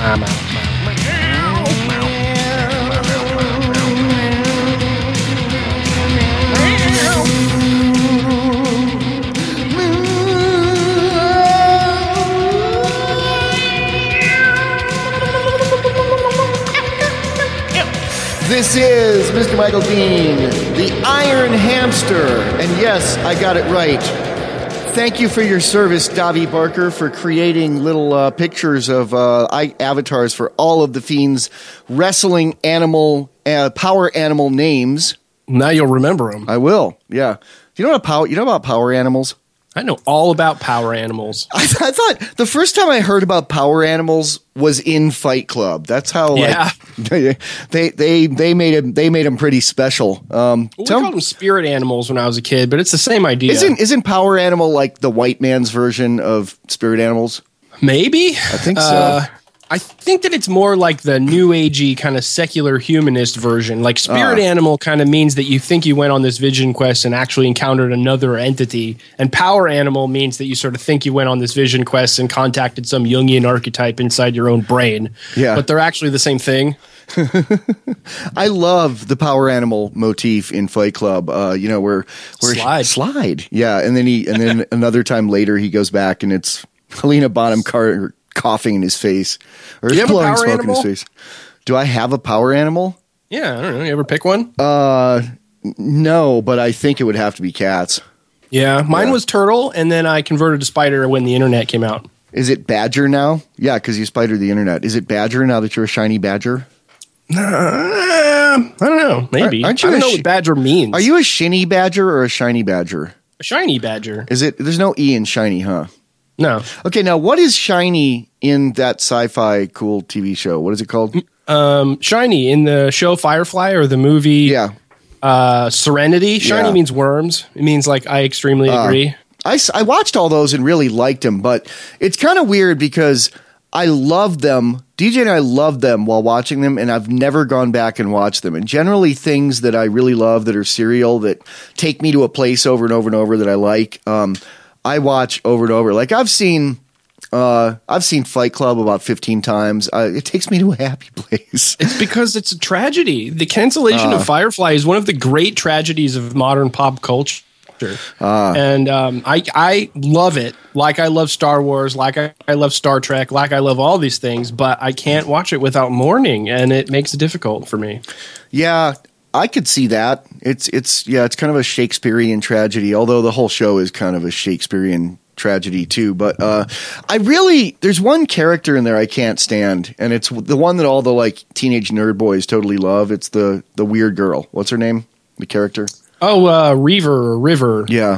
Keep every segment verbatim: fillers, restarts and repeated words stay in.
I'm out. This is Mister Michael Dean, the Iron Hamster. And yes, I got it right. Thank you for your service, Davi Barker, for creating little uh, pictures of uh, avatars for all of the Fiend's wrestling animal, uh, power animal names. Now you'll remember them. I will, yeah. Do you know what power? You know about power animals? I know all about power animals. I, th- I thought the first time I heard about power animals was in Fight Club. That's how, like, yeah. they they they made him they made him pretty special. Um, well, we called them spirit animals when I was a kid, but it's the same idea. Isn't isn't power animal like the white man's version of spirit animals? Maybe. I think so. Uh, I think that it's more like the new agey kind of secular humanist version. Like spirit uh, animal kind of means that you think you went on this vision quest and actually encountered another entity. And power animal means that you sort of think you went on this vision quest and contacted some Jungian archetype inside your own brain. Yeah. But they're actually the same thing. I love the power animal motif in Fight Club. Uh, you know, where where slide, slide, yeah, and then he and then another time later he goes back and it's Helena Bonham Carter coughing in his face, or Do you have a blowing power smoke animal? in his face. Do I have a power animal? Yeah, I don't know. You ever pick one? Uh, no, but I think it would have to be cats. Yeah, mine Yeah. was turtle, and then I converted to spider when the internet came out. Is it badger now? Yeah, because you spidered the internet. Is it badger now that you're a shiny badger? Uh, I don't know. Maybe. Aren't you I don't a know sh- what badger means. Are you a shinny badger or a shiny badger? a shiny badger? Is it? There's no E in shiny, huh? No. Okay, now what is shiny in that sci-fi cool T V show? What is it called? Um, shiny in the show Firefly or the movie Yeah. uh, Serenity. Shiny Yeah. means worms. It means like I extremely Uh, agree. I, s- I watched all those and really liked them, but it's kind of weird because I love them. D J and I love them while watching them, and I've never gone back and watched them. And generally things that I really love that are serial, that take me to a place over and over and over that I like, um, I watch over and over. Like I've seen... Uh, I've seen Fight Club about fifteen times. Uh, it takes me to a happy place. It's because it's a tragedy. The cancellation Uh. of Firefly is one of the great tragedies of modern pop culture. Uh. And um, I I love it, like I love Star Wars, like I, I love Star Trek, like I love all these things, but I can't watch it without mourning, and it makes it difficult for me. Yeah, I could see that. It's it's yeah, it's kind of a Shakespearean tragedy, although the whole show is kind of a Shakespearean tragedy too. But uh, I really there's one character in there I can't stand, and it's the one that all the like teenage nerd boys totally love. It's the the weird girl. What's her name? The character? Oh, uh, Reaver or River. Yeah.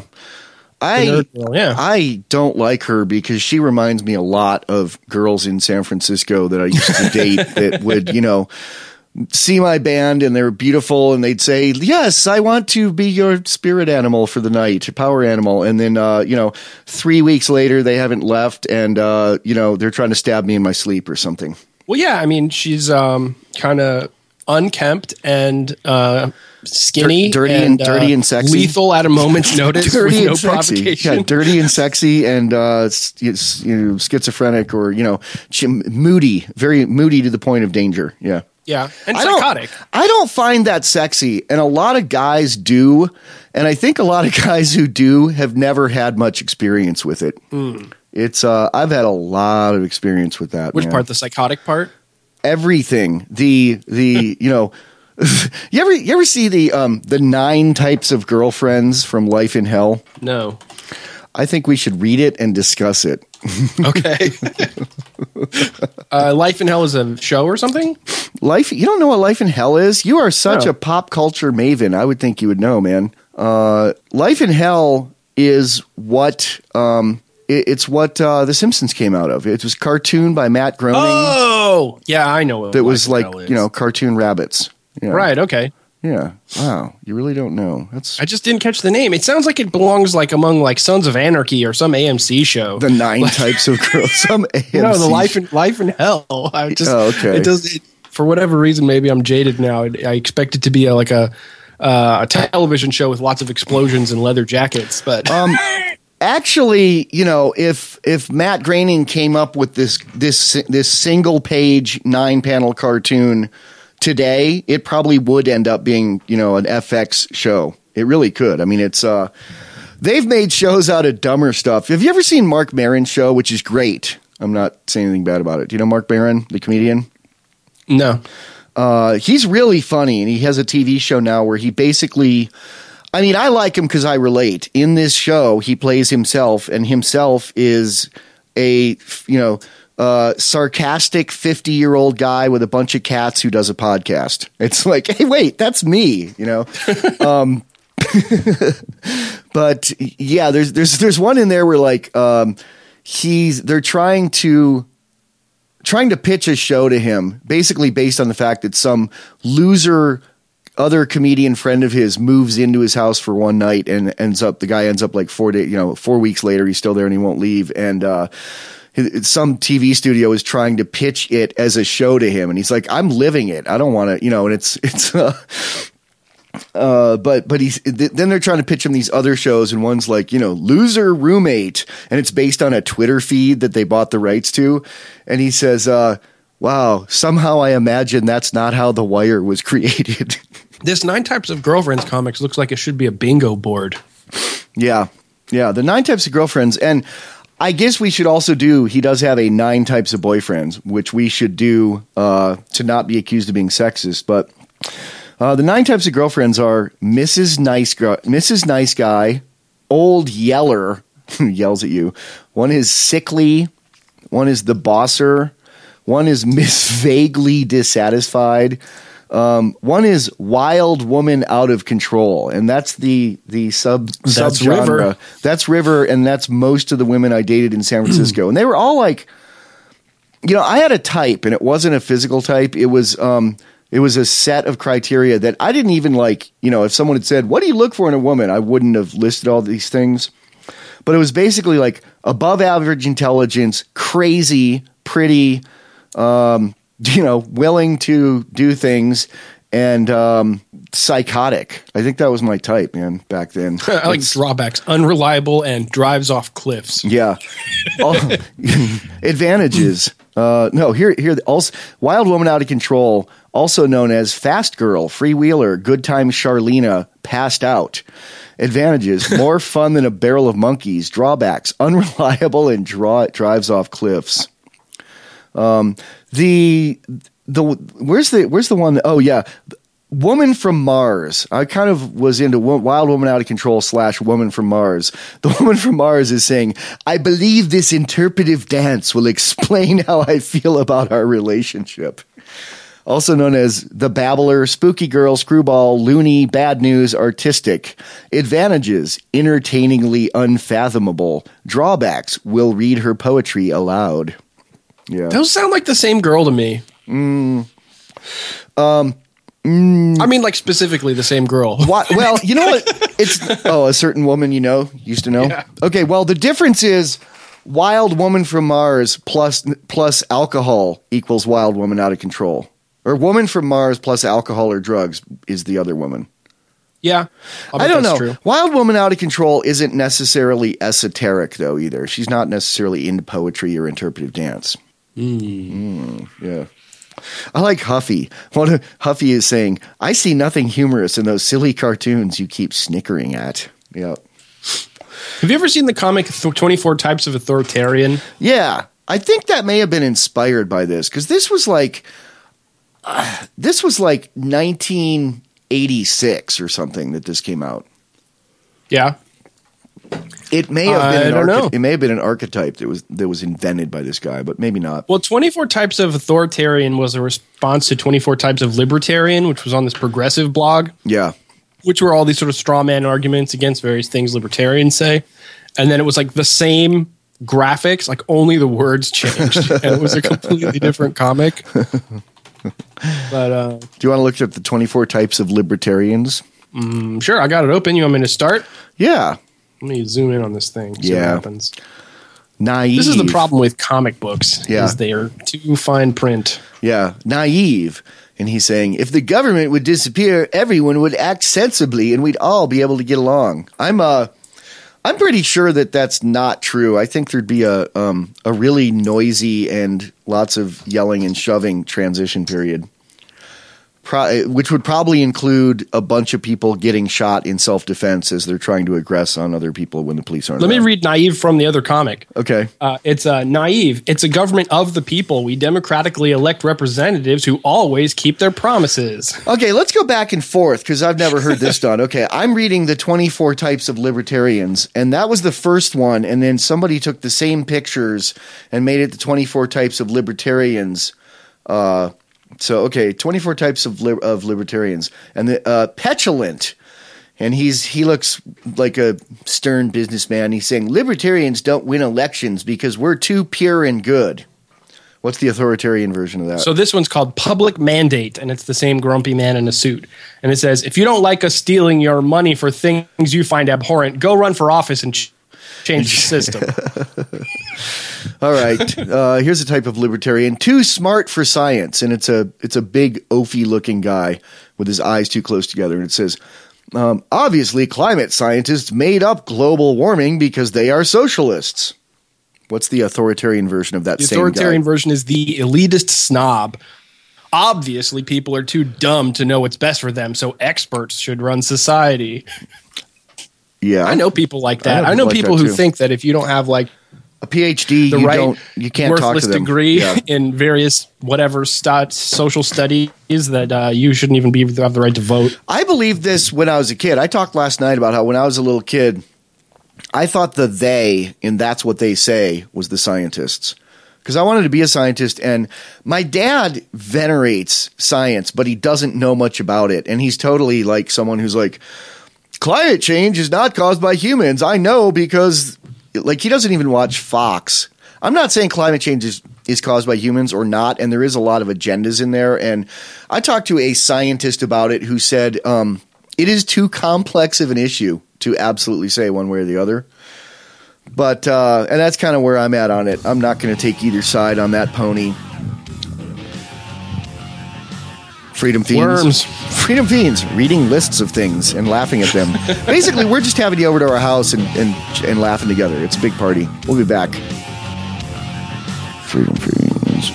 I nerd girl, yeah. I don't like her because she reminds me a lot of girls in San Francisco that I used to date that would, you know, see my band and they're beautiful and they'd say, yes, I want to be your spirit animal for the night, your power animal. And then, uh, you know, three weeks later, they haven't left and, uh, you know, they're trying to stab me in my sleep or something. Well, yeah, I mean, she's um, kind of unkempt and uh, skinny, Dir- dirty and, and dirty uh, and sexy, lethal at a moment's notice dirty with no and sexy. provocation. Yeah, dirty and sexy, and uh, s- it's, you know, schizophrenic or you know, ch- moody, very moody to the point of danger. Yeah. Yeah, and I don't- psychotic. I don't find that sexy, and a lot of guys do, and I think a lot of guys who do have never had much experience with it. Mm. It's uh, I've had a lot of experience with that. Which man. part? The psychotic part? Everything. The the you know, you ever you ever see the um the nine types of girlfriends from Life in Hell? No. I think we should read it and discuss it. Okay. uh, Life in Hell is a show or something? Life, you don't know what Life in Hell is? You are such No. a pop culture maven. I would think you would know, man. Uh, Life in Hell is what um, it, it's what uh, The Simpsons came out of. It was cartoon by Matt Groening. Oh, yeah, I know. What that was Life in like Hell is. you know cartoon rabbits. Yeah. Right. Okay. Yeah. Wow. You really don't know. That's I just didn't catch the name. It sounds like it belongs like among like Sons of Anarchy or some A M C show. the nine types of girls. Some A M C. No, the Life in Life in Hell. I just Oh, okay. It does it, for whatever reason. Maybe I'm jaded now. I, I expect it to be a, like a uh, a television show with lots of explosions and leather jackets. But Um, actually, you know, if if Matt Groening came up with this this this single page nine panel cartoon today, it probably would end up being, you know, an F X show. It really could. I mean, it's uh, they've made shows out of dumber stuff. Have you ever seen Mark Maron's show, which is great? I'm not saying anything bad about it. Do you know Mark Maron, the comedian? No. Uh, he's really funny, and he has a T V show now where he basically, I mean, I like him because I relate. In this show, he plays himself, and himself is a, you know, uh, sarcastic fifty-year-old guy with a bunch of cats who does a podcast. It's like, hey, wait, that's me, you know? um, but yeah, there's there's there's one in there where like um, he's they're trying to trying to pitch a show to him, basically based on the fact that some loser other comedian friend of his moves into his house for one night and ends up the guy ends up like four days, you know, four weeks later he's still there and he won't leave. And uh, some T V studio is trying to pitch it as a show to him, and he's like, "I'm living it. I don't want to," you know. And it's it's. Uh, Uh, but but he's th- then they're trying to pitch him these other shows, and one's like, you know, Loser Roommate, and it's based on a Twitter feed that they bought the rights to, and he says, uh, "Wow, somehow I imagine that's not how The Wire was created." This Nine Types of Girlfriends comics looks like it should be a bingo board. Yeah, yeah, the Nine Types of Girlfriends, and I guess we should also do. He does have a Nine Types of Boyfriends, which we should do uh, to not be accused of being sexist, but. Uh, the nine types of girlfriends are Missus Nice Guy, Missus Nice Guy, Old Yeller, yells at you. One is Sickly. One is the Bosser. One is Miss Vaguely Dissatisfied. Um, one is Wild Woman Out of Control, and that's the the sub That's subgenre. River. That's River, and that's most of the women I dated in San Francisco, and they were all like, you know, I had a type, and it wasn't a physical type. It was. Um, It was a set of criteria that I didn't even like, you know, if someone had said, what do you look for in a woman? I wouldn't have listed all these things. But it was basically like above average intelligence, crazy, pretty, um, you know, willing to do things, and um, psychotic. I think that was my type, man, back then. I like drawbacks, unreliable and drives off cliffs. Yeah. All, advantages. Uh, no, here, here, also, Wild Woman Out of Control, also known as Fast Girl, Freewheeler, Good Time Charlena, Passed Out. Advantages, more fun than a barrel of monkeys. Drawbacks, unreliable and draw, drives off cliffs. Um, the, the, where's the, where's the one that, oh yeah, Woman from Mars. I kind of was into Wild Woman Out of Control slash Woman from Mars. The Woman from Mars is saying, I believe this interpretive dance will explain how I feel about our relationship. Also known as The Babbler, Spooky Girl, Screwball, Loony, Bad News, Artistic. Advantages, entertainingly unfathomable. Drawbacks, will read her poetry aloud. Yeah. Those sound like the same girl to me. Mm. Um, mm. I mean, like specifically the same girl. Why, well, you know what? It's oh, a certain woman you know, used to know. Yeah. Okay, well, the difference is Wild Woman from Mars plus plus alcohol equals Wild Woman Out of Control. Or Woman from Mars plus alcohol or drugs is the other woman. Yeah. I don't know. True. Wild Woman Out of Control isn't necessarily esoteric, though, either. She's not necessarily into poetry or interpretive dance. Mm. Mm, yeah. I like Huffy. One of, Huffy is saying, I see nothing humorous in those silly cartoons you keep snickering at. Yeah. Have you ever seen the comic twenty-four Types of Authoritarian? Yeah. I think that may have been inspired by this, because this was like... Uh, this was like nineteen eighty-six or something that this came out. Yeah. It may have been I an don't arche- know. it may have been an archetype that was that was invented by this guy, but maybe not. Well, twenty-four Types of Authoritarian was a response to twenty-four Types of Libertarian, which was on this progressive blog. Yeah. Which were all these sort of straw man arguments against various things libertarians say. And then it was like the same graphics, like only the words changed. And it was a completely different comic. But uh, do you want to look at the twenty-four types of libertarians? Mm, sure, I got it open. You want me to start? Yeah. Let me zoom in on this thing. See Yeah. what happens. Naive. This is the problem with comic books. Yeah. Is they are too fine print. Yeah. Naive. And he's saying, if the government would disappear, everyone would act sensibly and we'd all be able to get along. I'm uh I'm pretty sure that that's not true. I think there'd be a um, a really noisy and lots of yelling and shoving transition period. Pro- which would probably include a bunch of people getting shot in self-defense as they're trying to aggress on other people when the police aren't Let around. me read Naive from the other comic. Okay. Uh, it's uh, Naive. It's a government of the people. We democratically elect representatives who always keep their promises. Okay, let's go back and forth because I've never heard this done. Okay, I'm reading the twenty-four types of libertarians, and that was the first one, and then somebody took the same pictures and made it the twenty-four types of libertarians. Uh So, okay, twenty-four types of li- of libertarians. And the uh, petulant, and he's he looks like a stern businessman. He's saying, libertarians don't win elections because we're too pure and good. What's the authoritarian version of that? So this one's called Public Mandate, and it's the same grumpy man in a suit. And it says, if you don't like us stealing your money for things you find abhorrent, go run for office and ch- change the system. All right. Uh, here's a type of libertarian. Too smart for science. And it's a it's a big, oafy looking guy with his eyes too close together. And it says, um, obviously, climate scientists made up global warming because they are socialists. What's the authoritarian version of that The same authoritarian guy? version is the elitist snob. Obviously, people are too dumb to know what's best for them, so experts should run society. Yeah. I know people like that. I know I know people people, like that who too. think that if you don't have like A PhD, the you right don't, you can't talk worthless to them. degree Yeah. in various whatever stat, social studies, that uh, you shouldn't even be have the right to vote. I believed this when I was a kid. I talked last night about how when I was a little kid, I thought the they in That's What They Say was the scientists. Because I wanted to be a scientist, and my dad venerates science, but he doesn't know much about it. And he's totally like someone who's like, climate change is not caused by humans. I know because, like, he doesn't even watch Fox. I'm not saying climate change is, is caused by humans or not, and there is a lot of agendas in there. And I talked to a scientist about it who said um, it is too complex of an issue to absolutely say one way or the other. But, uh, and that's kind of where I'm at on it. I'm not going to take either side on that pony. Freedom Fiends. Worms. Freedom Fiends, reading lists of things and laughing at them. Basically, we're just having you over to our house and, and, and laughing together. It's a big party. We'll be back. Freedom Fiends.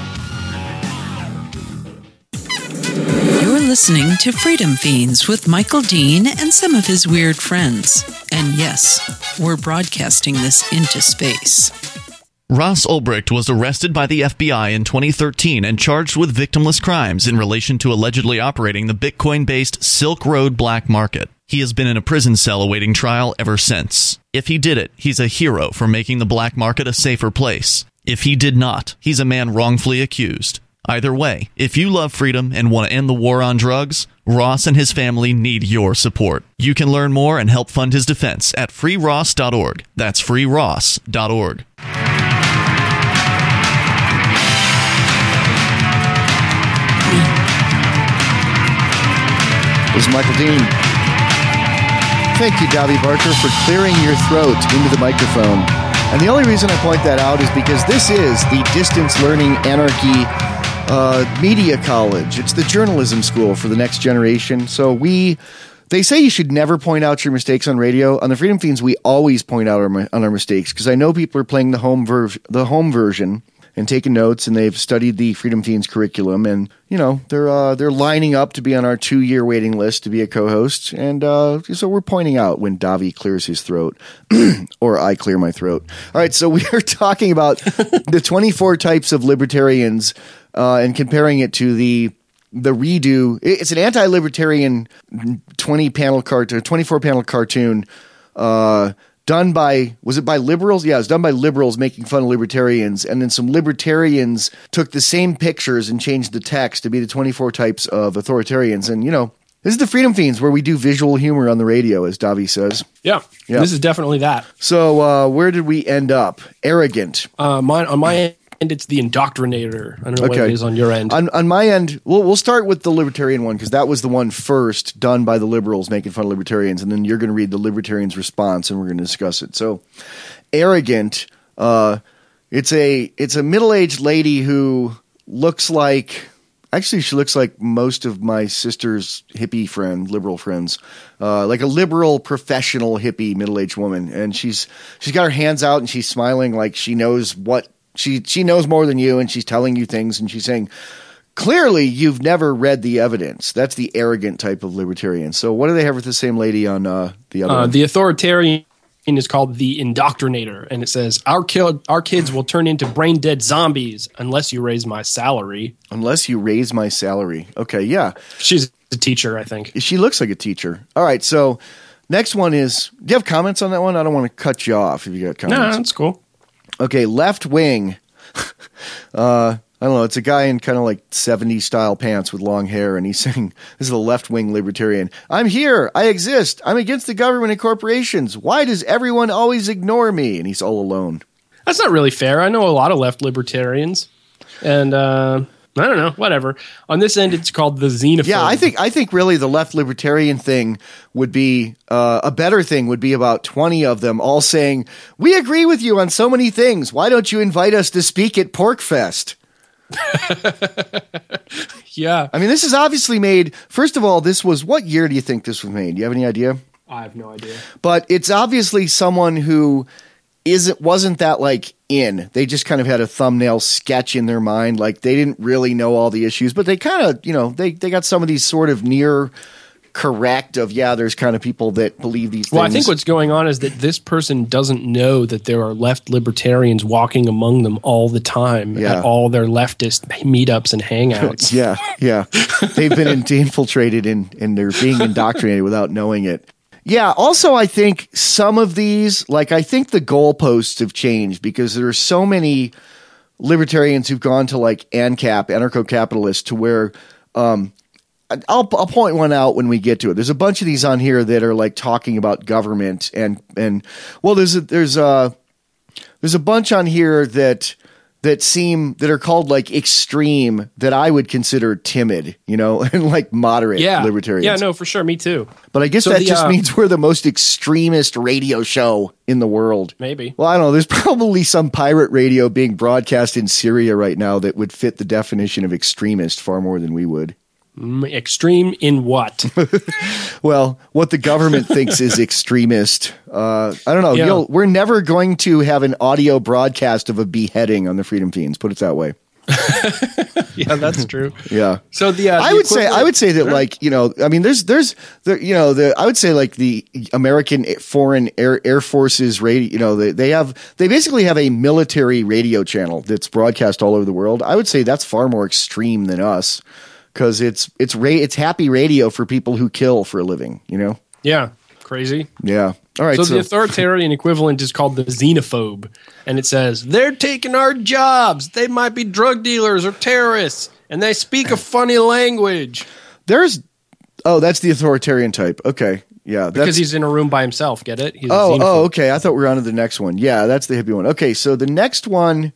You're listening to Freedom Fiends with Michael Dean and some of his weird friends. And yes, we're broadcasting this into space. Ross Ulbricht was arrested by the F B I in twenty thirteen and charged with victimless crimes in relation to allegedly operating the Bitcoin-based Silk Road black market. He has been in a prison cell awaiting trial ever since. If he did it, he's a hero for making the black market a safer place. If he did not, he's a man wrongfully accused. Either way, if you love freedom and want to end the war on drugs, Ross and his family need your support. You can learn more and help fund his defense at free ross dot org. That's free ross dot org. This is Michael Dean. Thank you, Davi Barker, for clearing your throat into the microphone. And the only reason I point that out is because this is the Distance Learning Anarchy uh, Media College. It's the journalism school for the next generation. So we, they say you should never point out your mistakes on radio. On the Freedom Fiends, we always point out our, on our mistakes because I know people are playing the home ver- the home version and taking notes, and they've studied the Freedom Fiends curriculum, and you know they're uh, they're lining up to be on our two year waiting list to be a co-host, and uh, so we're pointing out when Davi clears his throat, or I clear my throat. All right, so we are talking about the twenty-four types of libertarians uh, and comparing it to the the redo. It's an anti-libertarian twenty panel cartoon, twenty-four panel cartoon. Uh, Done by, was it by liberals? Yeah, it was done by liberals making fun of libertarians. And then some libertarians took the same pictures and changed the text to be the twenty-four types of authoritarians. And, you know, this is the Freedom Fiends where we do visual humor on the radio, as Davi says. Yeah, Yeah. This is definitely that. So uh, where did we end up? Arrogant. Uh, mine, on my end, it's the indoctrinator. I don't know what Okay. it is on your end. On, on my end, we'll, we'll start with the libertarian one because that was the one first done by the liberals making fun of libertarians. And then you're going to read the libertarians' response and we're going to discuss it. So arrogant, uh, it's a it's a middle-aged lady who looks like, actually, she looks like most of my sister's hippie friend, liberal friends, uh, like a liberal, professional hippie middle-aged woman, and she's she's got her hands out and she's smiling like she knows what she she knows more than you, and she's telling you things, and she's saying, clearly, you've never read the evidence. That's the arrogant type of libertarian. So, what do they have with the same lady on uh, the other? Uh, one? The authoritarian is called the indoctrinator, and it says our kid, our kids will turn into brain dead zombies unless you raise my salary. Unless you raise my salary. Okay, yeah. She's a teacher, I think. She looks like a teacher. All right, so next one is. Do you have comments on that one? I don't want to cut you off if you got comments. No, that's cool. Okay, left wing. uh, I don't know. It's a guy in kind of like seventies style pants with long hair, and he's saying, this is a left-wing libertarian. I'm here. I exist. I'm against the government and corporations. Why does everyone always ignore me? And he's all alone. That's not really fair. I know a lot of left libertarians, and uh, I don't know, whatever. On this end, it's called the xenophobe. Yeah, I think I think really the left libertarian thing would be uh, a better thing would be about twenty of them all saying, we agree with you on so many things. Why don't you invite us to speak at PorkFest? Yeah. I mean, this is obviously made. First of all, this was what year do you think this was made? Do you have any idea? I have no idea. But it's obviously someone who isn't wasn't that like in. They just kind of had a thumbnail sketch in their mind, like they didn't really know all the issues, but they kind of, you know, they they got some of these sort of near correct of yeah, there's kind of people that believe these things. Well, I think what's going on is that this person doesn't know that there are left libertarians walking among them all the time Yeah. at all their leftist meetups and hangouts. yeah, yeah. They've been in, infiltrated and and they're being indoctrinated without knowing it. Yeah, also I think some of these, like I think the goalposts have changed because there are so many libertarians who've gone to like ANCAP, anarcho-capitalists, to where um, I'll, I'll point one out when we get to it. There's a bunch of these on here that are like talking about government and and well, there's a, there's a there's a bunch on here that that seem that are called like extreme that I would consider timid, you know, and like moderate Yeah. libertarians. Yeah, no, for sure. Me too. But I guess So that the, just uh, means we're the most extremist radio show in the world. Maybe. Well, I don't know. There's probably some pirate radio being broadcast in Syria right now that would fit the definition of extremist far more than we would. Mm, extreme in what? Well, what the government thinks is extremist. Uh, I don't know. Yeah. You'll, we're never going to have an audio broadcast of a beheading on the Freedom Fiends. Put it that way. Yeah, that's true. Yeah. So the uh, I the would say I equivalent- would say that like you know I mean there's there's the you know the I would say like the American Foreign Air Air Forces radio you know they they have they basically have a military radio channel that's broadcast all over the world. I would say that's far more extreme than us because it's it's ra- it's happy radio for people who kill for a living. You know. Yeah, crazy. Yeah. All right. So, So, the authoritarian equivalent is called the xenophobe, and it says they're taking our jobs. They might be drug dealers or terrorists, and they speak a funny language. there's oh that's the authoritarian type. Okay. Yeah. That's, Because he's in a room by himself. Get it? He's a Oh, xenophobe. oh, okay. I thought we were on to the next one. Yeah, that's the hippie one. Okay, so the next one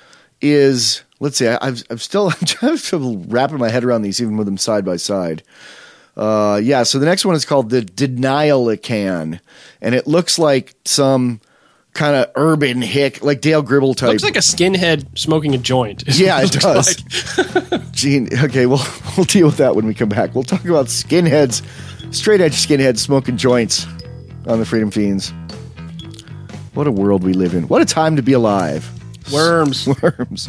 is let's see. I, I've I'm still I'm trying to wrapping my head around these, even with them side by side. Uh, yeah. So the next one is called the Denialican, and it looks like some kind of urban hick, like Dale Gribble type. Looks like a skinhead smoking a joint. is Yeah, what it looks does. like. Gene, okay, we'll we'll deal with that when we come back. We'll talk about skinheads, straight edge skinheads smoking joints on the Freedom Fiends. What a world we live in. What a time to be alive. Worms. Worms.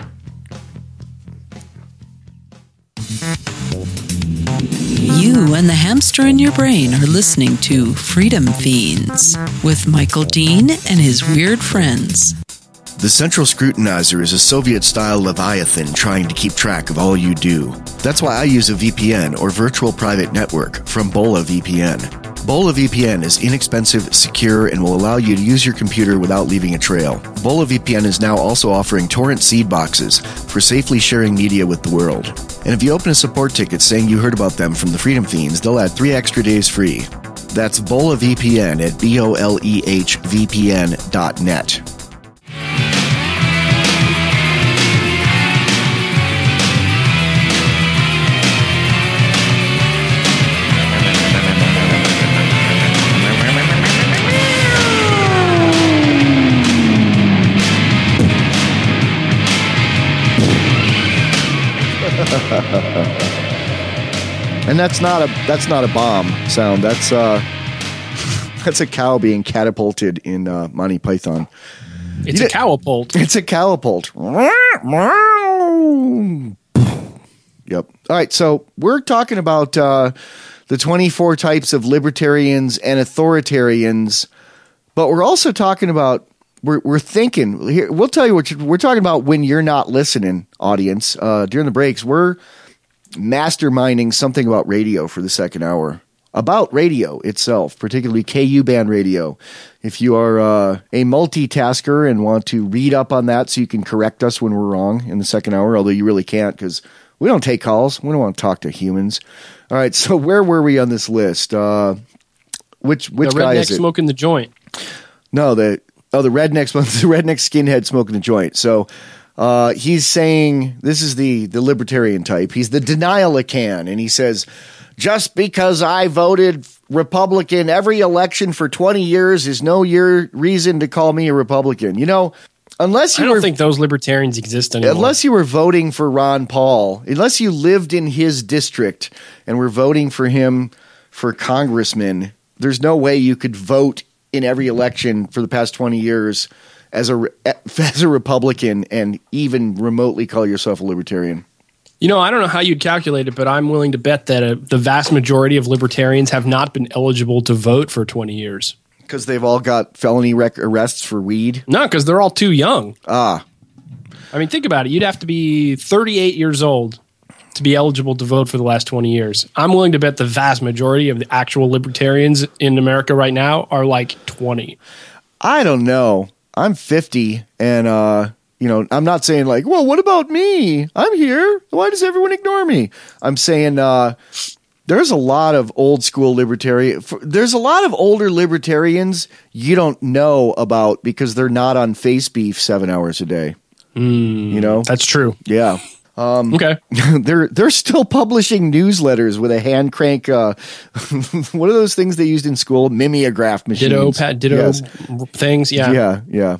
You and the hamster in your brain are listening to Freedom Fiends with Michael Dean and his weird friends. The Central Scrutinizer is a Soviet-style Leviathan trying to keep track of all you do. That's why I use a V P N, or virtual private network, from Bola V P N. Bola V P N is inexpensive, secure, and will allow you to use your computer without leaving a trail. Bola V P N is now also offering torrent seed boxes for safely sharing media with the world. And if you open a support ticket saying you heard about them from the Freedom Fiends, they'll add three extra days free. That's Bola V P N at B O L E H V P N dot net. And that's not a that's not a bomb sound. That's uh, that's a cow being catapulted in uh, Monty Python. It's a cowapult. It's a cowapult. Yep. All right. So we're talking about uh, the twenty-four types of libertarians and authoritarians, but we're also talking about we're we're thinking here. We'll tell you what you, we're talking about when you're not listening, audience. Uh, during the breaks, we're masterminding something about radio for the second hour. About radio itself, particularly K U band radio. If you are uh, a multitasker and want to read up on that so you can correct us when we're wrong in the second hour, although you really can't because we don't take calls. We don't want to talk to humans. All right, so where were we on this list? Uh, which which the guy redneck is it? Smoking the joint. No, the oh the redneck the redneck skinhead smoking a joint. So uh, he's saying this is the the libertarian type. He's the denial-a-can, and he says, just because I voted Republican every election for twenty years is no year reason to call me a Republican. You know, unless you I don't were, think those libertarians exist anymore. unless you were voting for Ron Paul, unless you lived in his district and were voting for him for congressman, there's no way you could vote in every election for the past twenty years as a as a Republican and even remotely call yourself a libertarian. You know, I don't know how you'd calculate it, but I'm willing to bet that uh, the vast majority of libertarians have not been eligible to vote for twenty years. Because they've all got felony rec- arrests for weed? No, because they're all too young. Ah. I mean, think about it. You'd have to be thirty-eight years old to be eligible to vote for the last twenty years. I'm willing to bet the vast majority of the actual libertarians in America right now are like twenty. I don't know. I'm fifty, and uh, you know, I'm not saying like, well, what about me? I'm here. Why does everyone ignore me? I'm saying uh, there's a lot of old school libertarian. There's a lot of older libertarians you don't know about because they're not on face beef seven hours a day. Mm, you know, that's true. Yeah. Um, okay. they're they're still publishing newsletters with a hand crank. Uh, what are those things they used in school? Mimeograph machines. Ditto, pat, ditto yes. things. Yeah. Yeah. Yeah.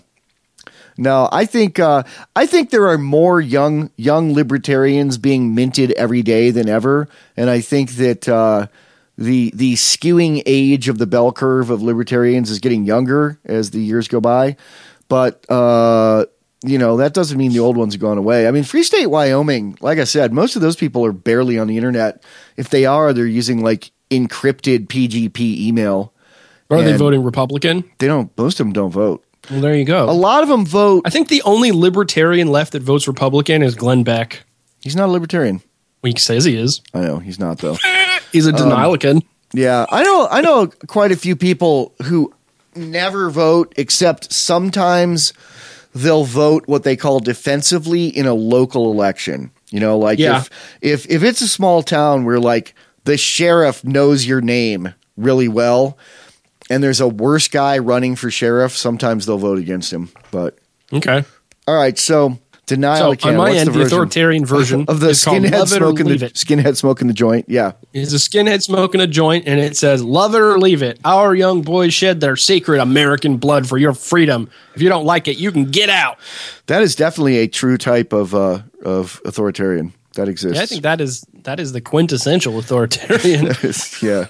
No, I think uh, I think there are more young young libertarians being minted every day than ever, and I think that uh, the the skewing age of the bell curve of libertarians is getting younger as the years go by. But uh, you know, that doesn't mean the old ones are going away. I mean, Free State Wyoming, like I said, most of those people are barely on the internet. If they are, they're using like encrypted P G P email. Or are they voting Republican? They don't. Most of them don't vote. Well, there you go. A lot of them vote. I think the only libertarian left that votes Republican is Glenn Beck. He's not a libertarian. Well, he says he is. I know he's not though. He's a denial-a-can. Um, yeah, I know. I know quite a few people who never vote, except sometimes they'll vote what they call defensively in a local election. You know, like yeah. if if if it's a small town where like the sheriff knows your name really well, and there's a worse guy running for sheriff, sometimes they'll vote against him. But okay, all right. So denial. So on my end, the, the authoritarian version of the is skinhead smoking the it. skinhead smoking the joint. Yeah, it's a skinhead smoking a joint, and it says "Love it or leave it." Our young boys shed their sacred American blood for your freedom. If you don't like it, you can get out. That is definitely a true type of uh, of authoritarian that exists. Yeah, I think that is that is the quintessential authoritarian. is, yeah.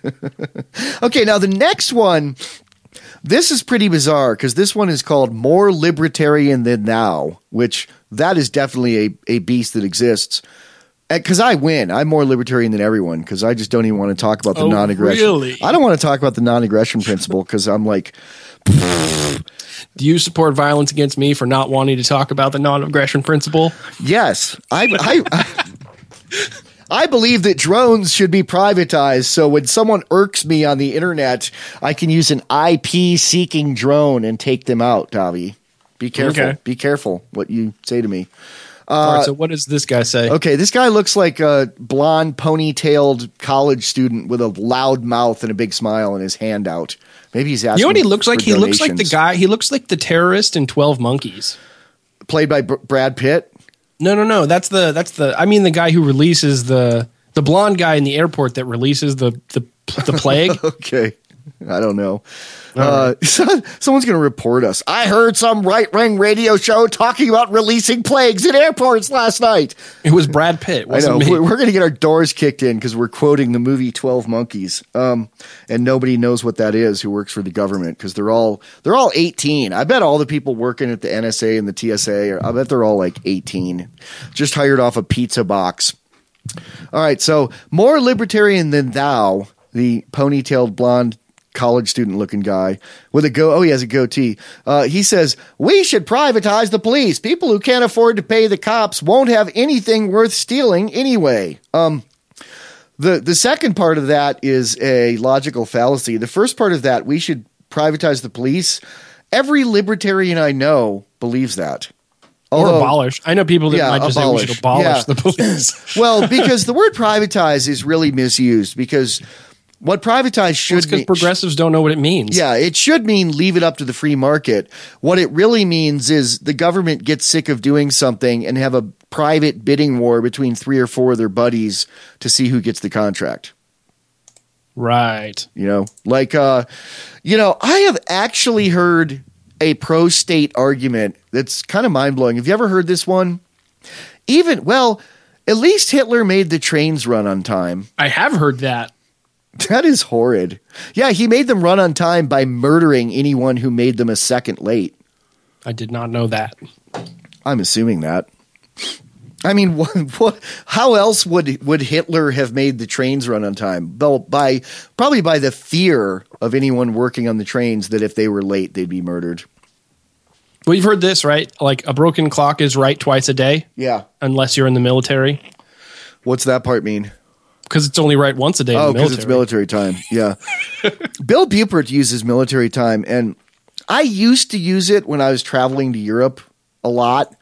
Okay, now the next one, this is pretty bizarre because this one is called More Libertarian Than Thou, which that is definitely a, a beast that exists. Because I win. I'm more libertarian than everyone because I just don't even want to talk about the oh, non-aggression. Really? I don't want to talk about the non-aggression principle because I'm like... Do you support violence against me for not wanting to talk about the non-aggression principle? Yes. I... I, I I believe that drones should be privatized, so when someone irks me on the internet, I can use an I P-seeking drone and take them out, Davi. Be careful. Okay. Be careful what you say to me. Uh, All right, so what does this guy say? Okay, this guy looks like a blonde, ponytailed college student with a loud mouth and a big smile and his hand out. Maybe he's asking. You know what he looks like? He donations. looks like the guy. He looks like the terrorist in twelve Monkeys, played by B- Brad Pitt. No, no, no. That's the that's the. I mean, the guy who releases the the blonde guy in the airport that releases the the the plague. Okay. I don't know. Uh, right. Someone's going to report us. I heard some right-wing radio show talking about releasing plagues in airports last night. It was Brad Pitt. I know. Me. We're going to get our doors kicked in because we're quoting the movie twelve Monkeys. Um, and nobody knows what that is who works for the government because they're all they're all eighteen. I bet all the people working at the N S A and the T S A, are, I bet they're all like eighteen. Just hired off a pizza box. All right. So more libertarian than thou, the ponytailed blonde college student looking guy with a go. Oh, he has a goatee. Uh, he says, we should privatize the police. People who can't afford to pay the cops won't have anything worth stealing anyway. Um, the, the second part of that is a logical fallacy. The first part of that, we should privatize the police. Every libertarian I know believes that. Although, or abolish. I know people that yeah, might just abolish. say we should abolish yeah. the police. Well, because the word privatize is really misused because what privatize should well, mean, because progressives don't know what it means. Yeah, it should mean leave it up to the free market. What it really means is the government gets sick of doing something and have a private bidding war between three or four of their buddies to see who gets the contract. Right. You know, like, uh, you know, I have actually heard a pro-state argument that's kind of mind-blowing. Have you ever heard this one? Even, well, at least Hitler made the trains run on time. I have heard that. That is horrid. Yeah, he made them run on time by murdering anyone who made them a second late. I did not know that. I'm assuming that. I mean, what, what, how else would would Hitler have made the trains run on time? Well, by probably by the fear of anyone working on the trains that if they were late, they'd be murdered. Well, you've heard this, right? Like a broken clock is right twice a day. Yeah. Unless you're in the military. What's that part mean? Because it's only right once a day. Oh, because it's military time. Yeah. Bill Buford uses military time, and I used to use it when I was traveling to Europe a lot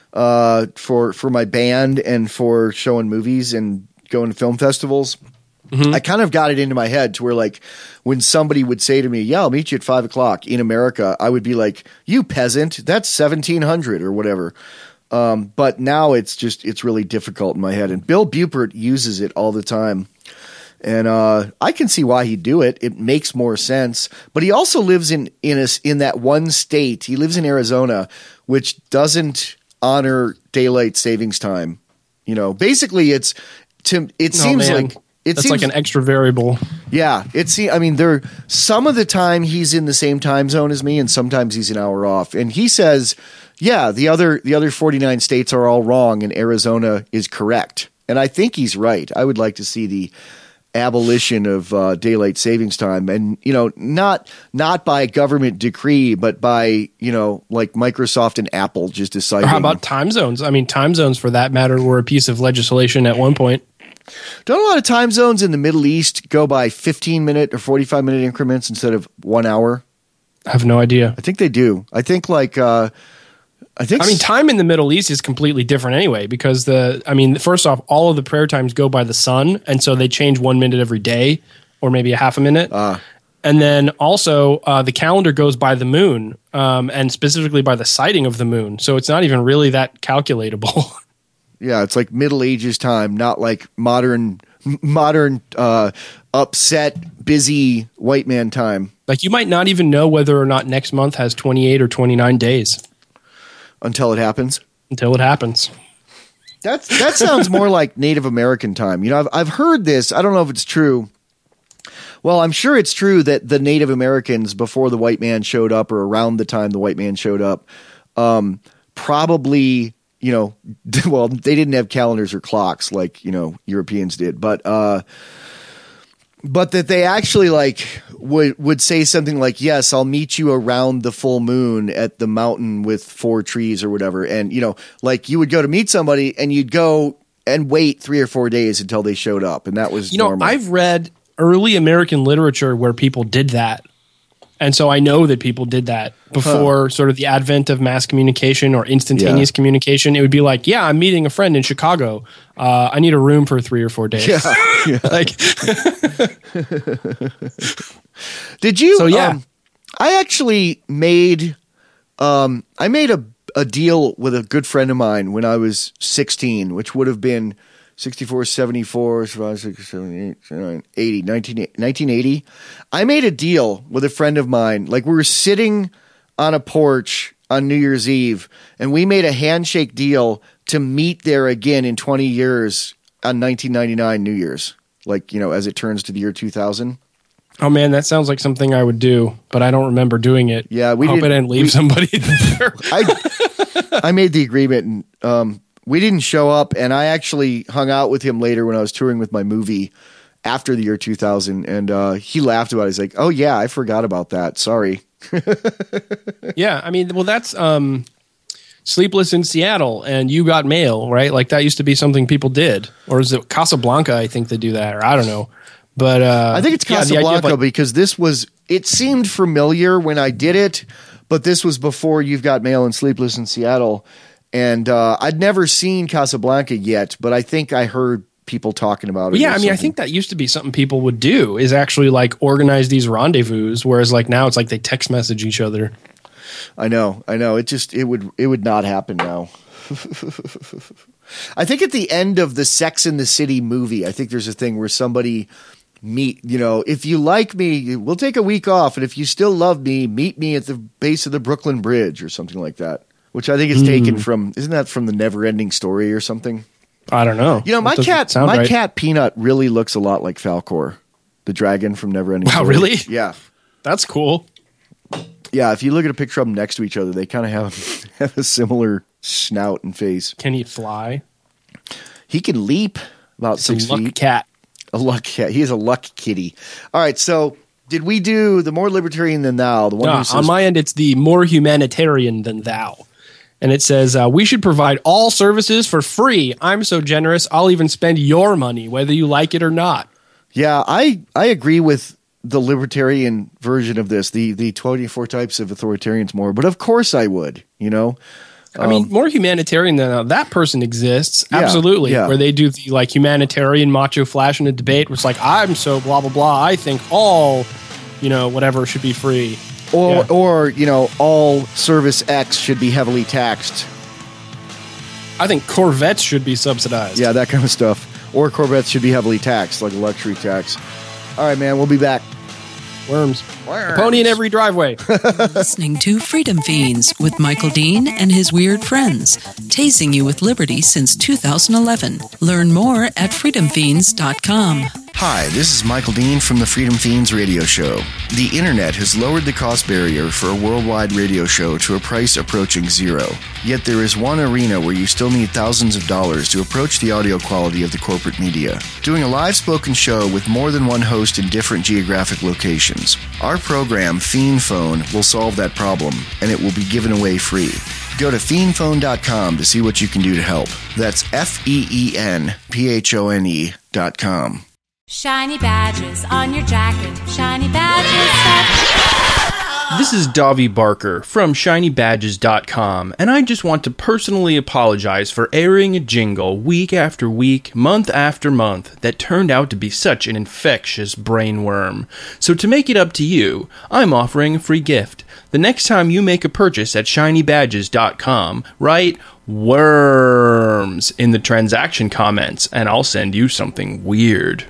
uh, for for my band and for showing movies and going to film festivals. Mm-hmm. I kind of got it into my head to where, like, when somebody would say to me, yeah, I'll meet you at five o'clock in America, I would be like, you peasant, that's seventeen hundred or whatever. Um, but now it's just, it's really difficult in my head. And Bill Buford uses it all the time. And uh, I can see why he'd do it. It makes more sense. But he also lives in in, a, in that one state. He lives in Arizona, which doesn't honor daylight savings time. You know, basically it's, to, it oh, seems man. like, It That's seems like an extra variable. Yeah, it's. I mean, there. Some of the time he's in the same time zone as me, and sometimes he's an hour off. And he says, "Yeah, the other the other forty-nine states are all wrong, and Arizona is correct." And I think he's right. I would like to see the abolition of uh, daylight savings time, and you know, not not by government decree, but by you know, like Microsoft and Apple just deciding. Or how about time zones? I mean, time zones, for that matter, were a piece of legislation at one point. Don't a lot of time zones in the Middle East go by fifteen minute or forty-five minute increments instead of one hour? I have no idea. I think they do. I think like, uh, I think, I mean, time in the Middle East is completely different anyway, because the, I mean, first off, all of the prayer times go by the sun. And so they change one minute every day or maybe a half a minute. Uh, and then also uh, the calendar goes by the moon um, and specifically by the sighting of the moon. So it's not even really that calculatable. Yeah, it's like Middle Ages time, not like modern, modern, uh, upset, busy white man time. Like you might not even know whether or not next month has twenty-eight or twenty-nine days until it happens. Until it happens. That's that sounds more like Native American time. You know, I've I've heard this. I don't know if it's true. Well, I'm sure it's true that the Native Americans before the white man showed up, or around the time the white man showed up, um, probably. You know, well, they didn't have calendars or clocks like, you know, Europeans did, but, uh, but that they actually like would, would say something like, yes, I'll meet you around the full moon at the mountain with four trees or whatever. And, you know, like you would go to meet somebody and you'd go and wait three or four days until they showed up. And that was, you know, normal. I've read early American literature where people did that. And so I know that people did that before huh. sort of the advent of mass communication or instantaneous yeah. communication. It would be like, yeah, I'm meeting a friend in Chicago. Uh, I need a room for three or four days. Yeah. yeah. like, did you? So yeah, um, I actually made, um, I made a, a deal with a good friend of mine when I was sixteen, which would have been sixty-four, seventy-four, seventy-eight, eighty, nineteen eighty. I made a deal with a friend of mine. Like, we were sitting on a porch on New Year's Eve, and we made a handshake deal to meet there again in twenty years on nineteen ninety-nine New Year's. Like, you know, as it turns to the year two thousand. Oh man, that sounds like something I would do, but I don't remember doing it. Yeah, we I hope didn't, I didn't leave we, somebody there. I, I made the agreement, and um, we didn't show up, and I actually hung out with him later when I was touring with my movie after the year two thousand, and uh, he laughed about it. He's like, oh yeah, I forgot about that. Sorry. Yeah, I mean, well, that's um, Sleepless in Seattle and You Got Mail, right? Like, that used to be something people did. Or is it Casablanca? I think they do that, or I don't know. But uh, I think it's yeah, Casablanca, like, because this was, it seemed familiar when I did it, but this was before You've Got Mail and Sleepless in Seattle. And uh, I'd never seen Casablanca yet, but I think I heard people talking about it. Well, yeah, I mean, something. I think that used to be something people would do, is actually like organize these rendezvous, whereas like now it's like they text message each other. I know, I know. It just, it would, it would not happen now. I think at the end of the Sex and the City movie, I think there's a thing where somebody meet, you know, if you like me, we'll take a week off. And if you still love me, meet me at the base of the Brooklyn Bridge or something like that, which I think is mm. taken from, isn't that from the Never Ending Story or something? I don't know. You know, my cat, my right. cat Peanut really looks a lot like Falcor, the dragon from Never Ending Story. Wow, really? Yeah. That's cool. Yeah, if you look at a picture of them next to each other, they kind of have, have a similar snout and face. Can he fly? He can leap about it's six a luck feet. cat. A luck cat. He is a luck kitty. All right, so did we do the more libertarian than thou? The one no, who says, on my end, it's the more humanitarian than thou. And it says, uh, we should provide all services for free. I'm so generous, I'll even spend your money, whether you like it or not. Yeah, I, I agree with the libertarian version of this, the the twenty-four types of authoritarians more. But of course I would, you know. I um, mean, more humanitarian than uh, that person exists. Yeah, Absolutely. yeah. Where they do the like humanitarian macho flash in a debate where it's like, I'm so blah, blah, blah. I think all, you know, whatever should be free. Or, yeah. or you know, all service X should be heavily taxed. I think Corvettes should be subsidized. Yeah, that kind of stuff. Or Corvettes should be heavily taxed, like a luxury tax. All right, man, we'll be back. Worms. Worms. A pony in every driveway. Listening to Freedom Fiends with Michael Dean and his weird friends, tasing you with liberty since two thousand eleven. Learn more at freedom fiends dot com. Hi, this is Michael Dean from the Freedom Fiends radio show. The internet has lowered the cost barrier for a worldwide radio show to a price approaching zero. Yet there is one arena where you still need thousands of dollars to approach the audio quality of the corporate media. Doing a live spoken show with more than one host in different geographic locations. Our program, Fiend Phone, will solve that problem, and it will be given away free. Go to fiend phone dot com to see what you can do to help. That's F E E N P H O N E dot com. Shiny badges on your jacket, shiny badges. This is Davi Barker from shiny badges dot com, and I just want to personally apologize for airing a jingle week after week, month after month, that turned out to be such an infectious brainworm. So to make it up to you, I'm offering a free gift. The next time you make a purchase at shiny badges dot com, write worms in the transaction comments, and I'll send you something weird.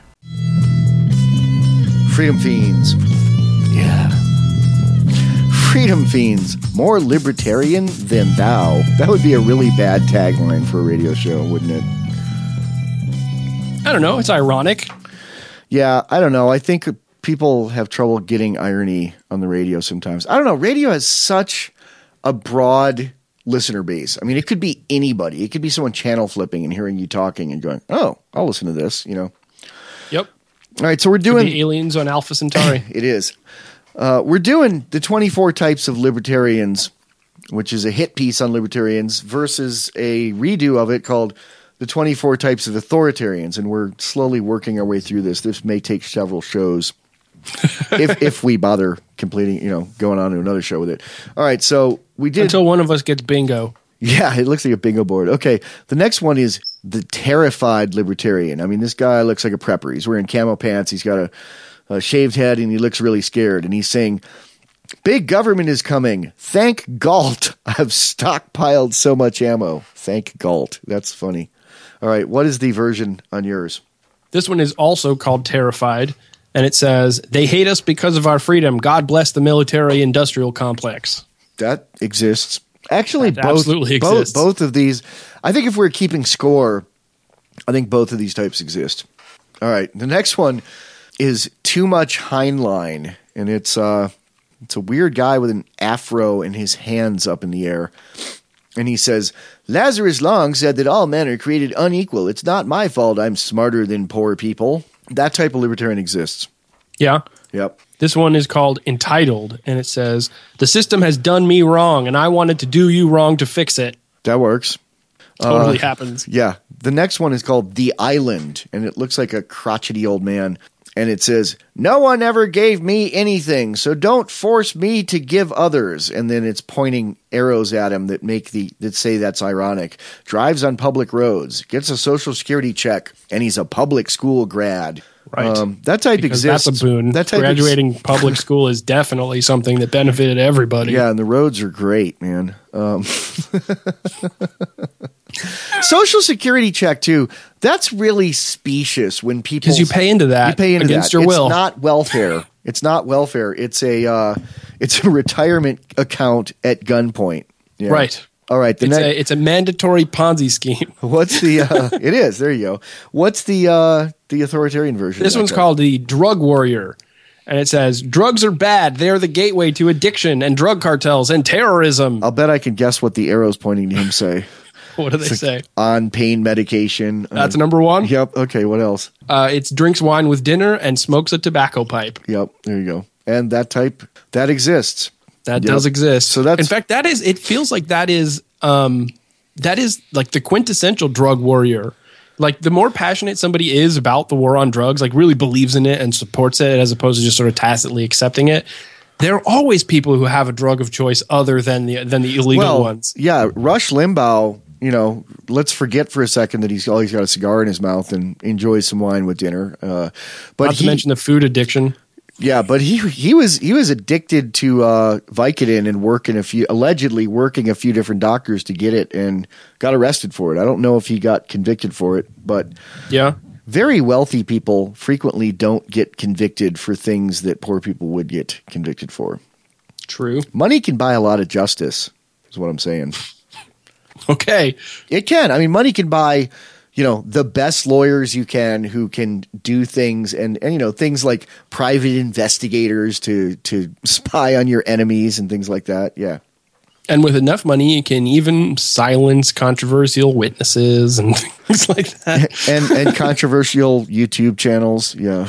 Freedom Fiends. Yeah. Freedom Fiends. More libertarian than thou. That would be a really bad tagline for a radio show, wouldn't it? I don't know. It's ironic. Yeah, I don't know. I think people have trouble getting irony on the radio sometimes. I don't know. Radio has such a broad listener base. I mean, it could be anybody. It could be someone channel flipping and hearing you talking and going, oh, I'll listen to this, you know. Yep. All right, so we're doing aliens on Alpha Centauri. It is. Uh, we're doing the twenty-four types of libertarians, which is a hit piece on libertarians, versus a redo of it called the twenty-four types of authoritarians, and we're slowly working our way through this. This may take several shows if if we bother completing, you know, going on to another show with it. All right, so we did until one of us gets bingo. Yeah, it looks like a bingo board. Okay, the next one is the terrified libertarian. I mean, this guy looks like a prepper. He's wearing camo pants. He's got a, a shaved head, and he looks really scared. And he's saying, big government is coming. Thank Galt. I've stockpiled so much ammo. Thank Galt. That's funny. All right. What is the version on yours? This one is also called Terrified, and it says, they hate us because of our freedom. God bless the military-industrial complex. That exists. Actually, That both, absolutely both, exists. both of these, I think if we're keeping score, I think both of these types exist. All right. The next one is Too Much Heinlein, and it's uh, it's a weird guy with an afro and his hands up in the air. And he says, Lazarus Long said that all men are created unequal. It's not my fault I'm smarter than poor people. That type of libertarian exists. Yeah. Yep. This one is called Entitled, and it says, the system has done me wrong, and I wanted to do you wrong to fix it. That works. Totally Uh, happens. Yeah. The next one is called The Island, and it looks like a crotchety old man. And it says, no one ever gave me anything, so don't force me to give others. And then it's pointing arrows at him that make the that say that's ironic. Drives on public roads, gets a social security check, and he's a public school grad. Right. Um, that type Because exists. that's a boon. That type Graduating public school is definitely something that benefited everybody. Yeah, and the roads are great, man. Um, Social security check too. That's really specious when people Because you pay into that you pay into against that. your it's will. not welfare. It's not welfare. It's a uh, it's a retirement account at gunpoint. Yeah. Right. All right. The It's next, a, it's a mandatory Ponzi scheme. what's the? Uh, it is. There you go. What's the uh, the authoritarian version? This of that one's guy? called the Drug Warrior. And it says, drugs are bad. They are the gateway to addiction and drug cartels and terrorism. I'll bet I can guess what the arrows pointing to him say. What do they say? On pain medication. That's uh, number one. Yep. Okay. What else? Uh, it's drinks wine with dinner and smokes a tobacco pipe. Yep. There you go. And that type that exists. That Yep. does exist. So that's- in fact, that is. It feels like that is. Um, that is like the quintessential drug warrior. Like the more passionate somebody is about the war on drugs, like really believes in it and supports it, as opposed to just sort of tacitly accepting it. There are always people who have a drug of choice other than the than the illegal well, ones. Yeah. Rush Limbaugh. You know, let's forget for a second that he's always got a cigar in his mouth and enjoys some wine with dinner. Uh, but Not to he, mention the food addiction. yeah, but he he was he was addicted to uh, Vicodin and working a few allegedly working a few different doctors to get it and got arrested for it. I don't know if he got convicted for it, but Yeah. very wealthy people frequently don't get convicted for things that poor people would get convicted for. True. Money can buy a lot of justice, is what I'm saying. Okay. It can. I mean, money can buy, you know, the best lawyers you can who can do things and, and you know, things like private investigators to to spy on your enemies and things like that. Yeah. And with enough money, you can even silence controversial witnesses and things like that. And and controversial YouTube channels. Yeah.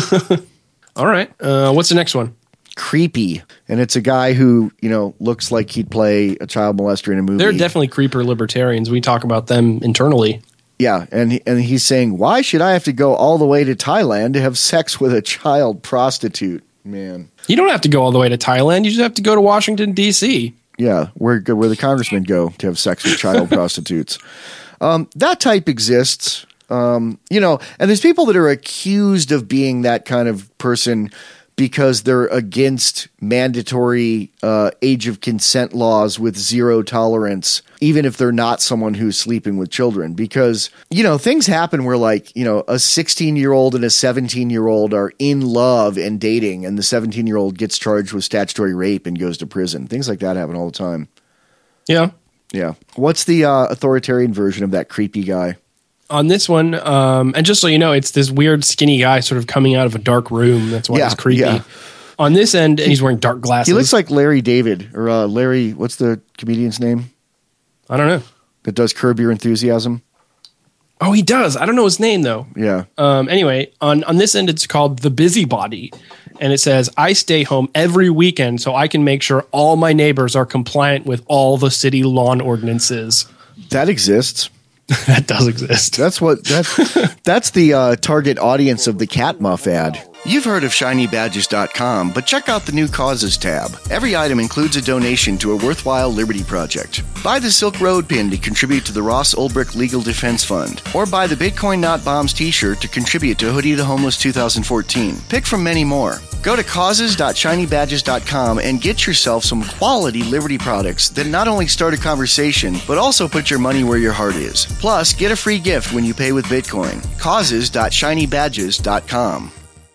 All right. Uh, what's the next one? Creepy. And it's a guy who, you know, looks like he'd play a child molester in a movie. They're definitely creeper libertarians. We talk about them internally. Yeah, and and he's saying, "Why should I have to go all the way to Thailand to have sex with a child prostitute?" Man. You don't have to go all the way to Thailand. You just have to go to Washington, D C Yeah, where where the congressmen go to have sex with child prostitutes. Um, that type exists. Um, you know, and there's people that are accused of being that kind of person because they're against mandatory uh, age of consent laws with zero tolerance, even if they're not someone who's sleeping with children. Because, you know, things happen where, like, you know, a sixteen-year-old and a seventeen-year-old are in love and dating, and the seventeen-year-old gets charged with statutory rape and goes to prison. Things like that happen all the time. Yeah. Yeah. What's the uh, authoritarian version of that creepy guy? On this one, um, and just so you know, it's this weird skinny guy sort of coming out of a dark room. That's why Yeah, it's creepy. yeah. On this end, and he's wearing dark glasses. He looks like Larry David, or uh, Larry, what's the comedian's name I don't know. that does Curb Your Enthusiasm? Oh, he does. I don't know his name, though. Yeah. Um, anyway, on, on this end, it's called The Busybody. And it says, I stay home every weekend so I can make sure all my neighbors are compliant with all the city lawn ordinances. That exists. That does exist. That's what that's that's the uh, target audience of the Cat Muff ad. You've heard of shiny badges dot com, but check out the new Causes tab. Every item includes a donation to a worthwhile liberty project. Buy the Silk Road pin to contribute to the Ross Ulbricht Legal Defense Fund, or buy the Bitcoin Not Bombs t-shirt to contribute to Hoodie the Homeless twenty fourteen. Pick from many more. Go to causes dot shiny badges dot com and get yourself some quality liberty products that not only start a conversation, but also put your money where your heart is. Plus, get a free gift when you pay with Bitcoin. causes dot shiny badges dot com.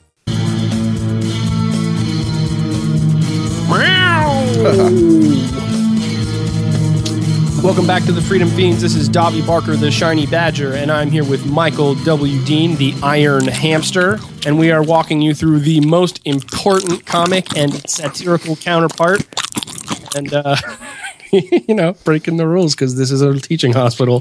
Welcome back to the Freedom Fiends. This is Dobby Barker, the Shiny Badger, and I'm here with Michael W. Dean, the Iron Hamster, and we are walking you through the most important comic and satirical counterpart, and, uh, you know, breaking the rules because this is a teaching hospital.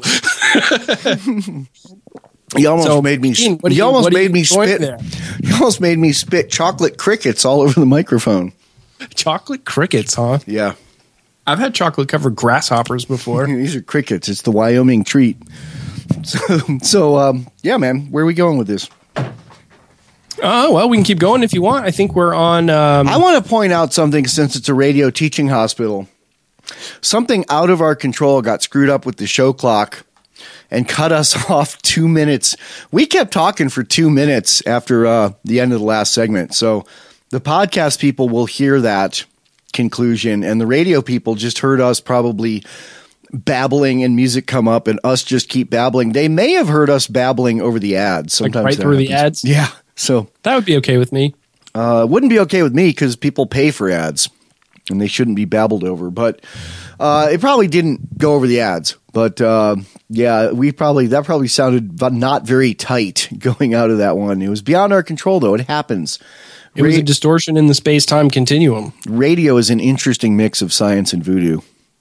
You almost So, made me. Dean, what do you you- almost what are made you me doing spit. there? You almost made me spit chocolate crickets all over the microphone. Chocolate crickets, huh? Yeah, I've had chocolate-covered grasshoppers before. these are crickets. It's the Wyoming treat. So, so um, yeah, man, where are we going with this? Oh, well, we can keep going if you want. I think we're on... Um, I want to point out something since it's a radio teaching hospital. Something out of our control got screwed up with the show clock and cut us off two minutes. We kept talking for two minutes after uh, the end of the last segment. So the podcast people will hear that conclusion, and the radio people just heard us probably babbling and music come up and us just keep babbling. They may have heard us babbling over the ads. like Sometimes right that through the happens. ads? Yeah. So That would be okay with me. uh, it wouldn't be okay with me because people pay for ads and they shouldn't be babbled over. But uh, it probably didn't go over the ads. But uh, yeah, we probably that probably sounded not very tight going out of that one. It was beyond our control, though. It happens. It was Ra- a distortion in the space-time continuum. radio is an interesting mix of science and voodoo.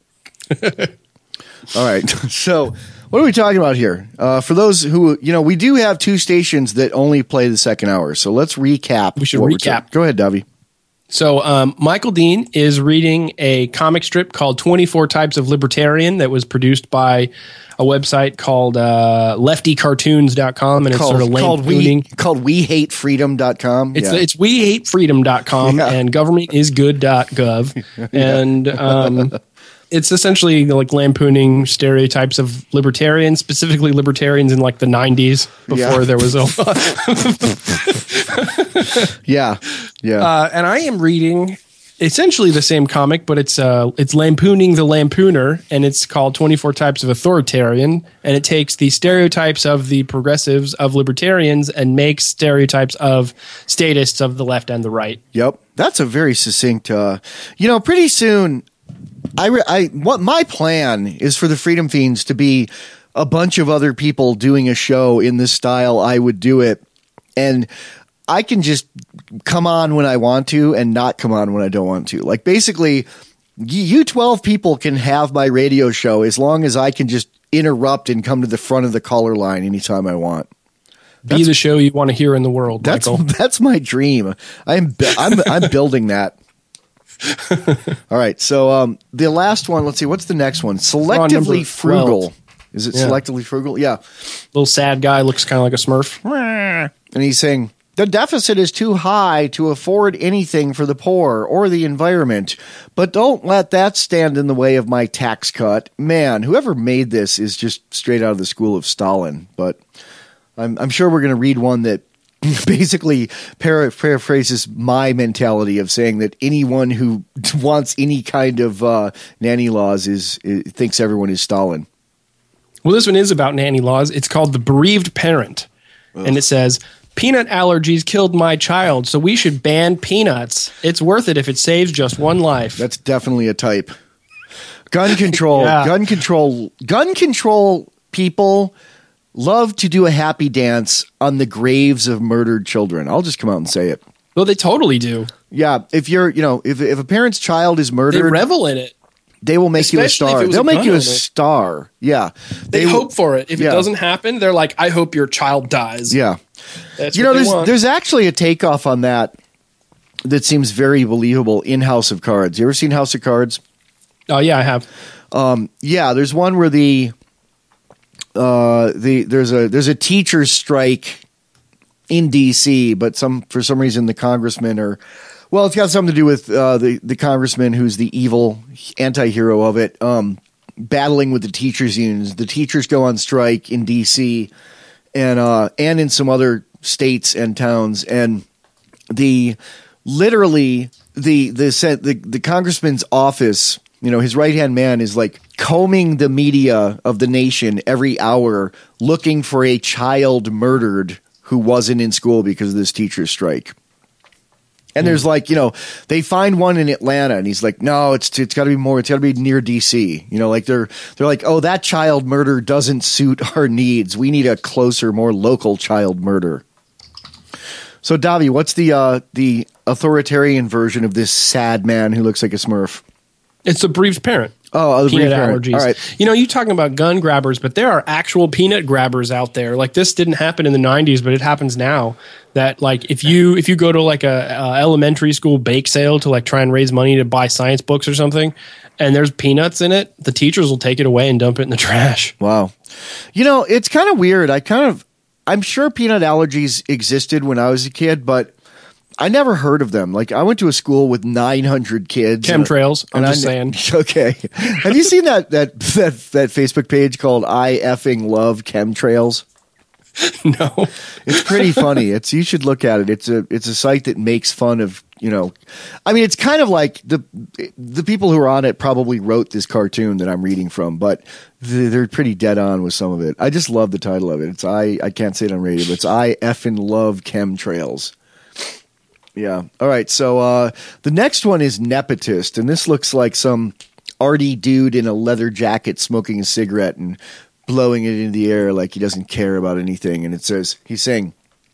All right. So what are we talking about here? Uh, for those who, you know, we do have two stations that only play the second hour. So let's recap. We should what we're recap. ta- Go ahead, Dovey. So um, Michael Dean is reading a comic strip called twenty-four Types of Libertarian that was produced by a website called uh, lefty cartoons dot com, and it's Called, sort of called, we, lampooning. called we hate freedom dot com. It's, yeah. it's we hate freedom dot com Yeah. and government is good dot gov. And um, it's essentially like lampooning stereotypes of libertarians, specifically libertarians in like the nineties before Yeah. there was a yeah. Yeah. Uh, and I am reading essentially the same comic, but it's uh, it's lampooning the lampooner, and it's called twenty-four Types of Authoritarian, and it takes the stereotypes of the progressives of libertarians and makes stereotypes of statists of the left and the right. Yep. That's a very succinct, uh, you know, pretty soon I, re- I, what my plan is for the Freedom Fiends to be a bunch of other people doing a show in this style. I would do it. And I can just come on when I want to and not come on when I don't want to. Like basically y- you twelve people can have my radio show as long as I can just interrupt and come to the front of the caller line anytime I want. Be the show you want to hear in the world, That's Michael. that's my dream. I'm bu- I'm I'm building that. All right. So um, the last one. Let's see. What's the next one? on Selectively number frugal. twelve. Is it Yeah. selectively frugal? Yeah. Little sad guy looks kind of like a Smurf. And he's saying the deficit is too high to afford anything for the poor or the environment, but don't let that stand in the way of my tax cut. Man, whoever made this is just straight out of the school of Stalin. But I'm, I'm sure we're going to read one that basically para- paraphrases my mentality of saying that anyone who wants any kind of uh, nanny laws is, is thinks everyone is Stalin. Well, this one is about nanny laws. It's called The Bereaved Parent. And it says, peanut allergies killed my child, so we should ban peanuts. It's worth it if it saves just one life. That's definitely a type. Gun control, Yeah. gun control, gun control people love to do a happy dance on the graves of murdered children. I'll just come out and say it. Well, they totally do. Yeah, if you're, you know, if if a parent's child is They murdered, revel in it. they will make you a Especially if star. it was They'll a make gun you a owner. star. Yeah. They, will- hope for it. If yeah. it doesn't happen, they're like, I hope your child dies. Yeah. That's You what know, they there's want. there's actually a takeoff on that that seems very believable in House of Cards. You ever seen House of Cards? Oh, yeah, I have. Um, yeah, there's one where the uh, the there's a there's a teachers strike in D C, but some for some reason the congressman or well, it's got something to do with uh, the the congressman who's the evil anti-hero of it, um, battling with the teachers unions. The teachers go on strike in D C and uh, and in some other states and towns, and the literally the the the, the congressman's office, you know, his right-hand man is like combing the media of the nation every hour looking for a child murdered who wasn't in school because of this teacher's strike. And mm. there's like, you know, they find one in Atlanta and he's like, no, it's it's got to be more. It's got to be near D C. You know, like they're they're like, oh, that child murder doesn't suit our needs. We need a closer, more local child murder. So, Davi, what's the uh, the authoritarian version of this sad man who looks like a Smurf? It's a bereaved parent. Oh, the peanut parent. allergies. All right. You know, you talking about gun grabbers, but there are actual peanut grabbers out there. Like this didn't happen in the nineties, but it happens now. That like if you if you go to like a, a elementary school bake sale to like try and raise money to buy science books or something, and there's peanuts in it, the teachers will take it away and dump it in the trash. Wow. You know, it's kind of weird. I kind of I'm sure peanut allergies existed when I was a kid, but I never heard of them. Like I went to a school with nine hundred kids. Chemtrails. I'm and just I, saying. Okay. Have you seen that, that that that Facebook page called I effing love chemtrails? No. It's pretty funny. It's you should look at it. It's a it's a site that makes fun of, you know, I mean, it's kind of like the the people who are on it probably wrote this cartoon that I'm reading from, but they're pretty dead on with some of it. I just love the title of it. It's I I can't say it on radio, but it's I effing love chemtrails. Yeah. All right. So uh, the next one is Nepotist, and this looks like some arty dude in a leather jacket smoking a cigarette and blowing it into the air like he doesn't care about anything. And it says, he's saying,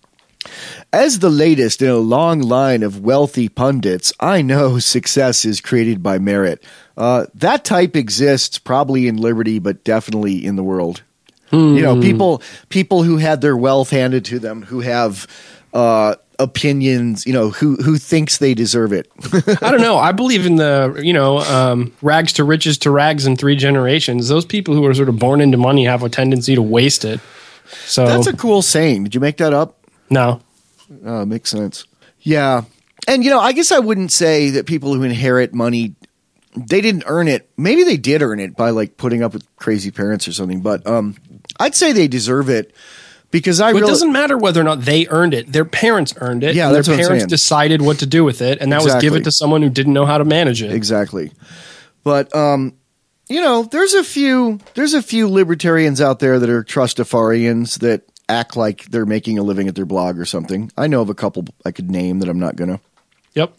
as the latest in a long line of wealthy pundits, I know success is created by merit. Uh, that type exists probably in Liberty, but definitely in the world. Hmm. You know, people people who had their wealth handed to them, who have uh, opinions, you know, who who thinks they deserve it. I don't know. I believe in the, you know, um, rags to riches to rags in three generations. Those people who are sort of born into money have a tendency to waste it. So that's a cool saying. Did you make that up? No. Oh, makes sense. Yeah. And, you know, I guess I wouldn't say that people who inherit money, they didn't earn it. Maybe they did earn it by like putting up with crazy parents or something. But um, I'd say they deserve it. Because I well, really, it doesn't matter whether or not they earned it. Their parents earned it. Yeah, and that's their what I'm parents saying. decided what to do with it, and that Exactly. was given to someone who didn't know how to manage it. Exactly. But um, you know, there's a few there's a few libertarians out there that are trustafarians that act like they're making a living at their blog or something. I know of a couple I could name that I'm not gonna. Yep.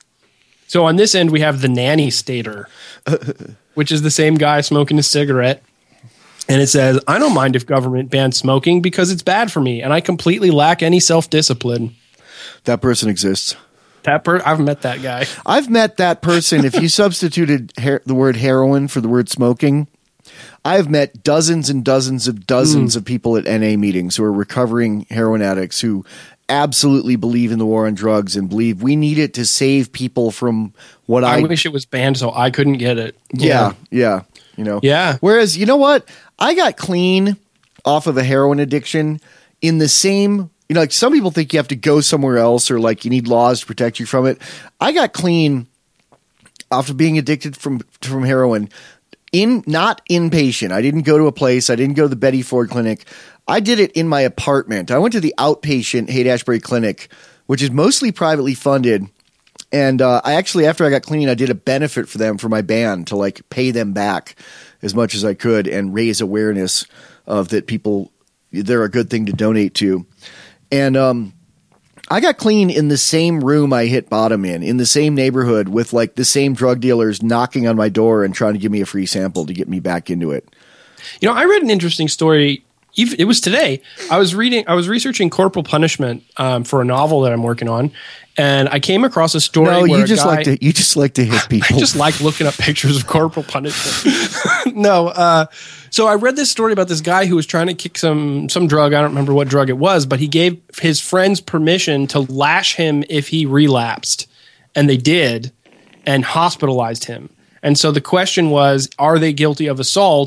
So on this end, we have the nanny stater, which is the same guy smoking a cigarette. And it says, I don't mind if government bans smoking because it's bad for me, and I completely lack any self-discipline. That person exists. That per- I've met that guy. I've met that person. If you substituted her- the word heroin for the word smoking, I've met dozens and dozens of dozens mm. of people at N A meetings who are recovering heroin addicts who absolutely believe in the war on drugs and believe we need it to save people from what I... I wish it was banned so I couldn't get it. Yeah, yeah. yeah. You know, yeah. Whereas, you know what? I got clean off of a heroin addiction in the same, you know, like some people think you have to go somewhere else or like you need laws to protect you from it. I got clean off of being addicted from, from heroin in, not inpatient. I didn't go to a place. I didn't go to the Betty Ford Clinic. I did it in my apartment. I went to the outpatient Haight-Ashbury Clinic, which is mostly privately funded. And uh, I actually, after I got clean, I did a benefit for them for my band to like pay them back as much as I could and raise awareness of that people, they're a good thing to donate to. And um, I got clean in the same room I hit bottom in, in the same neighborhood with like the same drug dealers knocking on my door and trying to give me a free sample to get me back into it. You know, I read an interesting story. It was today. I was reading, I was researching corporal punishment um, for a novel that I'm working on. And I came across a story. No, where you just a guy, like to you just like to hit people. I just like looking up pictures of corporal punishment. no, uh, so I read this story about this guy who was trying to kick some some drug. I don't remember what drug it was, but he gave his friends permission to lash him if he relapsed, and they did, and hospitalized him. And so the question was, are they guilty of assault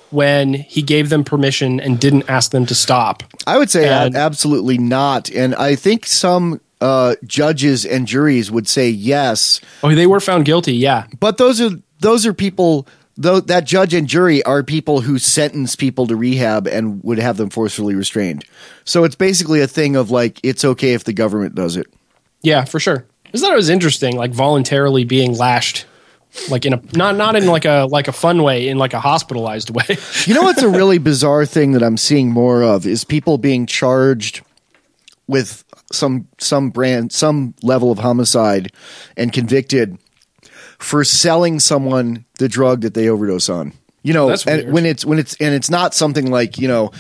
when he gave them permission and didn't ask them to stop? I would say And- absolutely not. And I think some uh, judges and juries would say yes. Oh, they were found guilty. Yeah. But those are those are people. Though that judge and jury are people who sentence people to rehab and would have them forcefully restrained. So it's basically a thing of like, it's okay if the government does it. Yeah, for sure. I just thought it was interesting, like voluntarily being lashed, like in a not not in like a like a fun way, in like a hospitalized way. You know what's a really bizarre thing that I'm seeing more of is people being charged with some some brand some level of homicide and convicted for selling someone the drug that they overdose on. You know, That's and weird. when it's when it's and it's not something like, you know,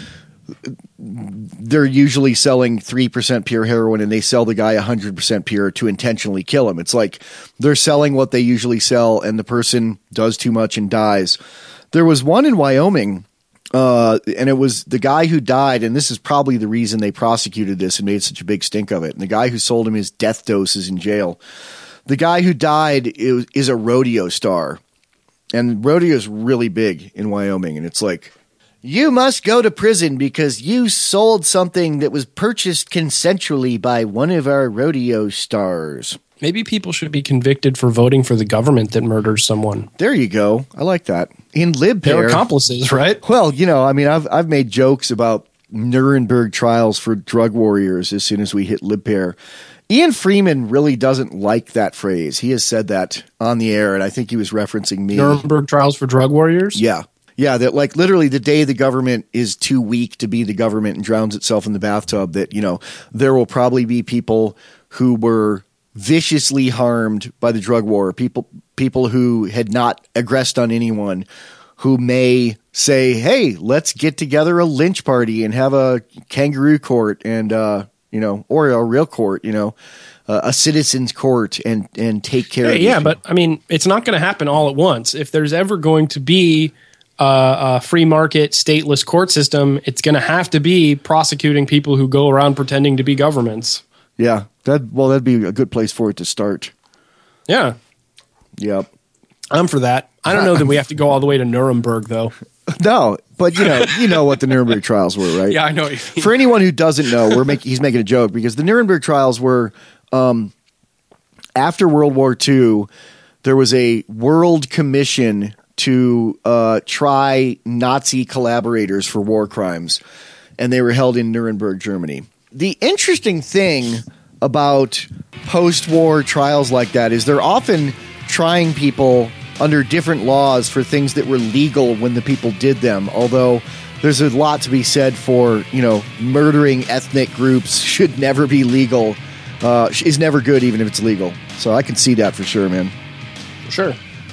they're usually selling three percent pure heroin and they sell the guy one hundred percent pure to intentionally kill him. It's like they're selling what they usually sell and the person does too much and dies. There was one in Wyoming, uh, and it was the guy who died, and this is probably the reason they prosecuted this and made such a big stink of it. And the guy who sold him his death dose is in jail. The guy who died is, is a rodeo star, and rodeo is really big in Wyoming. And it's like, you must go to prison because you sold something that was purchased consensually by one of our rodeo stars. Maybe people should be convicted for voting for the government that murders someone. There you go. I like that. In They're LibPair, accomplices, right? well, you know, I mean, I've I've made jokes about Nuremberg trials for drug warriors as soon as we hit LibPair. Ian Freeman really doesn't like that phrase. He has said that on the air, and I think he was referencing me. Nuremberg trials for drug warriors? Yeah. Yeah, that like literally the day the government is too weak to be the government and drowns itself in the bathtub, that, you know, there will probably be people who were viciously harmed by the drug war, people people who had not aggressed on anyone, who may say, hey, let's get together a lynch party and have a kangaroo court and, uh, you know, or a real court, you know, uh, a citizen's court and, and take care Hey, of yeah, these but I mean, it's not going to happen all at once. If there's ever going to be uh, a free market, stateless court system, it's going to have to be prosecuting people who go around pretending to be governments. Yeah, that well, that'd be a good place for it to start. Yeah, Yep. I'm for that. I don't know that we have to go all the way to Nuremberg, though. No, but you know, you know what the Nuremberg trials were, right? Yeah, I know what you mean. For anyone who doesn't know, we're making he's making a joke because the Nuremberg trials were um, after World War Two. There was a world commission to uh, try Nazi collaborators for war crimes, and they were held in Nuremberg, Germany. The interesting thing about post-war trials like that is they're often trying people under different laws for things that were legal when the people did them, although there's a lot to be said for, you know, murdering ethnic groups should never be legal, uh, is never good even if it's legal. So I can see that for sure, man. Sure.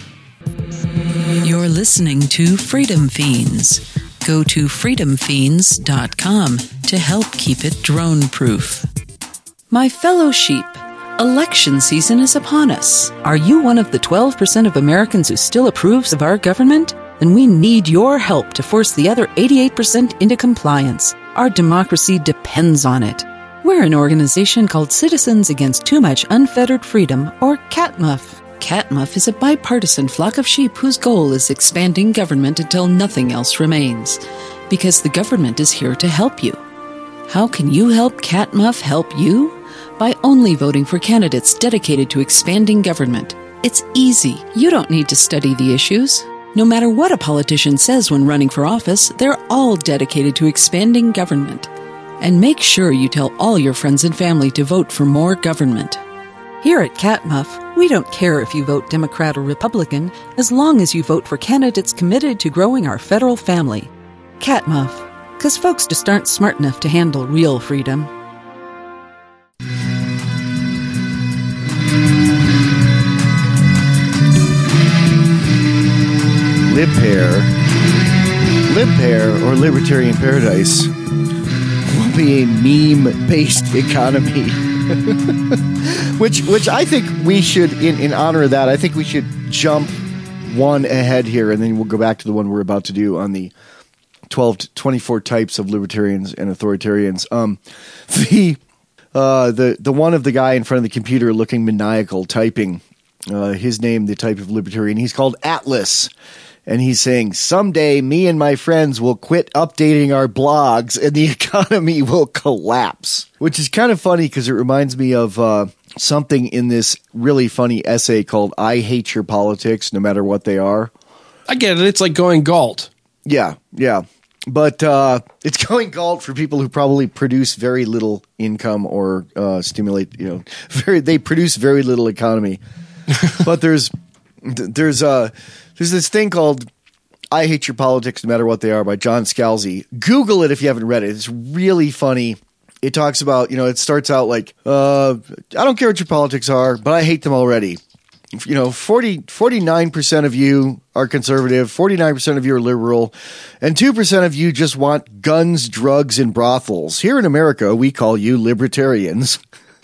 You're listening to Freedom Fiends. Go to freedom fiends dot com to help keep it drone-proof. My fellow sheep, election season is upon us. Are you one of the twelve percent of Americans who still approves of our government? Then we need your help to force the other eighty-eight percent into compliance. Our democracy depends on it. We're an organization called Citizens Against Too Much Unfettered Freedom, or CATMUF. CATMUF is a bipartisan flock of sheep whose goal is expanding government until nothing else remains. Because the government is here to help you. How can you help CATMUF help you? By only voting for candidates dedicated to expanding government. It's easy. You don't need to study the issues. No matter what a politician says when running for office, they're all dedicated to expanding government. And make sure you tell all your friends and family to vote for more government. Here at CATMUF, we don't care if you vote Democrat or Republican, as long as you vote for candidates committed to growing our federal family. CATMUF, because folks just aren't smart enough to handle real freedom. LibPair, LibPair or Libertarian Paradise will be a meme-based economy. which which I think we should, in, in honor of that, I think we should jump one ahead here, and then we'll go back to the one we're about to do on the twelve to twenty-four types of libertarians and authoritarians. Um, the uh, the the one of the guy in front of the computer looking maniacal typing, uh, his name, the type of libertarian, he's called Atlas. And he's saying, someday me and my friends will quit updating our blogs and the economy will collapse, which is kind of funny because it reminds me of uh, something in this really funny essay called I Hate Your Politics, No Matter What They Are. I get it. It's like going Galt. Yeah, yeah. But uh, it's going Galt for people who probably produce very little income or uh, stimulate, you know, very they produce very little economy. But there's there's uh there's this thing called I Hate Your Politics, No Matter What They Are by John Scalzi. Google it if you haven't read it. It's really funny. It talks about, you know, it starts out like, uh, I don't care what your politics are, but I hate them already. You know, forty, forty-nine percent of you are conservative, forty-nine percent of you are liberal, and two percent of you just want guns, drugs, and brothels. Here in America, we call you libertarians.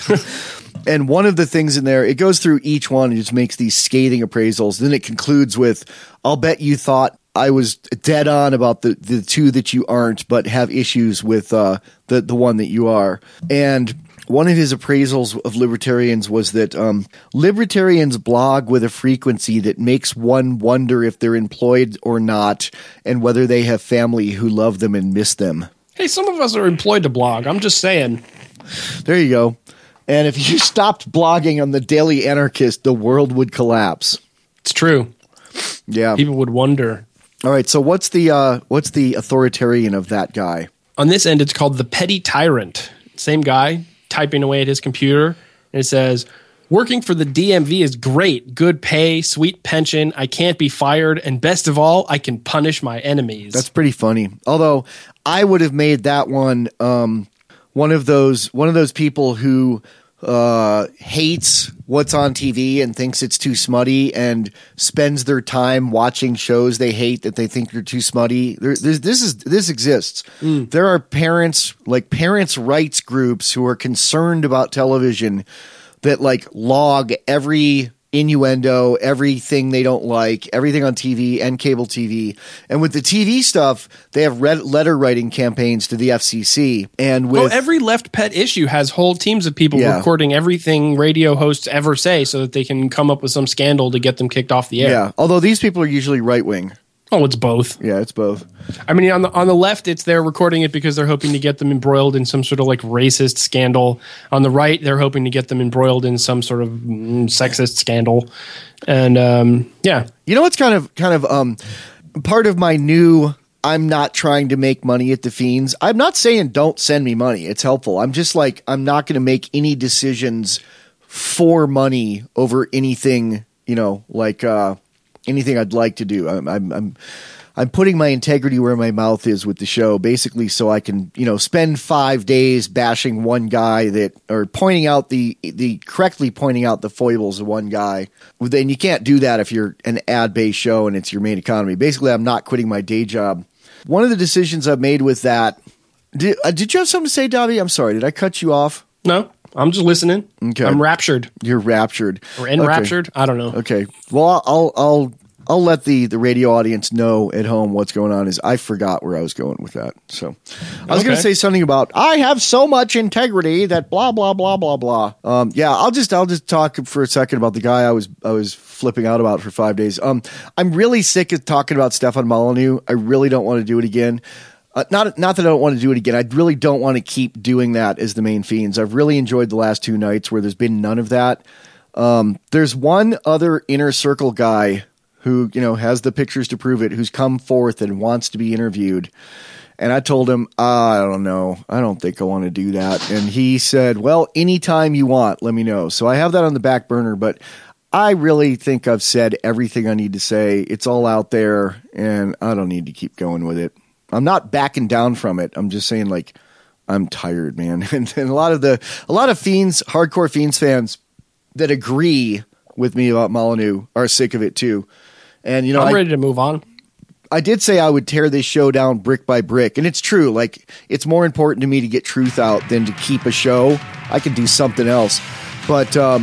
And one of the things in there, it goes through each one and just makes these scathing appraisals. Then it concludes with, I'll bet you thought I was dead on about the, the two that you aren't, but have issues with uh, the, the one that you are. And one of his appraisals of libertarians was that um, libertarians blog with a frequency that makes one wonder if they're employed or not and whether they have family who love them and miss them. Hey, some of us are employed to blog. I'm just saying. There you go. And if you stopped blogging on the Daily Anarchist, the world would collapse. It's true. Yeah. People would wonder. All right. So what's the uh, what's the authoritarian of that guy? On this end, it's called the Petty Tyrant. Same guy typing away at his computer. And it says, working for the D M V is great. Good pay, sweet pension. I can't be fired. And best of all, I can punish my enemies. That's pretty funny. Although I would have made that one um, one of those one of those people who uh, hates what's on T V and thinks it's too smutty and spends their time watching shows they hate that they think are too smutty. There, this is this exists. Mm. There are parents, like parents' rights groups, who are concerned about television that like log every innuendo, everything they don't like, everything on T V and cable T V. And with the T V stuff, they have red letter writing campaigns to the F C C. And with oh, every Left Pet issue has whole teams of people yeah. recording everything radio hosts ever say so that they can come up with some scandal to get them kicked off the air. Yeah, although these people are usually right wing. Oh, it's both. Yeah, it's both. I mean, on the on the left, it's they're recording it because they're hoping to get them embroiled in some sort of like racist scandal. On the right, they're hoping to get them embroiled in some sort of mm, sexist scandal. And um, yeah, you know what's kind of kind of um, part of my new. I'm not trying to make money at the Fiends. I'm not saying don't send me money. It's helpful. I'm just like I'm not going to make any decisions for money over anything. You know, like. Uh, Anything I'd like to do. I'm, I'm, I'm, I'm putting my integrity where my mouth is with the show, basically, so I can, you know, spend five days bashing one guy that, or pointing out the, the correctly pointing out the foibles of one guy. Then you can't do that if you're an ad-based show and it's your main economy. Basically, I'm not quitting my day job. One of the decisions I've made with that. Did, uh, did you have something to say, Dobby? I'm sorry. Did I cut you off? No. I'm just listening. Okay. I'm raptured. You're raptured. Or enraptured. Okay. I don't know. Okay. Well, I'll I'll I'll let the, the radio audience know at home what's going on. Is I forgot where I was going with that. So I was okay. going to say something about I have so much integrity that blah blah blah blah blah. Um, yeah, I'll just I'll just talk for a second about the guy I was I was flipping out about for five days. Um, I'm really sick of talking about Stefan Molyneux. I really don't want to do it again. Uh, not not that I don't want to do it again. I really don't want to keep doing that as the main Fiends. I've really enjoyed the last two nights where there's been none of that. Um, there's one other inner circle guy who, you know, has the pictures to prove it, who's come forth and wants to be interviewed. And I told him, uh, I don't know. I don't think I want to do that. And he said, well, anytime you want, let me know. So I have that on the back burner, but I really think I've said everything I need to say. It's all out there and I don't need to keep going with it. I'm not backing down from it. I'm just saying, like, I'm tired, man. And, and a lot of the, a lot of Fiends, hardcore Fiends fans that agree with me about Molyneux are sick of it too. And you know, I'm I, ready to move on. I did say I would tear this show down brick by brick, and it's true. Like, it's more important to me to get truth out than to keep a show. I could do something else, but um,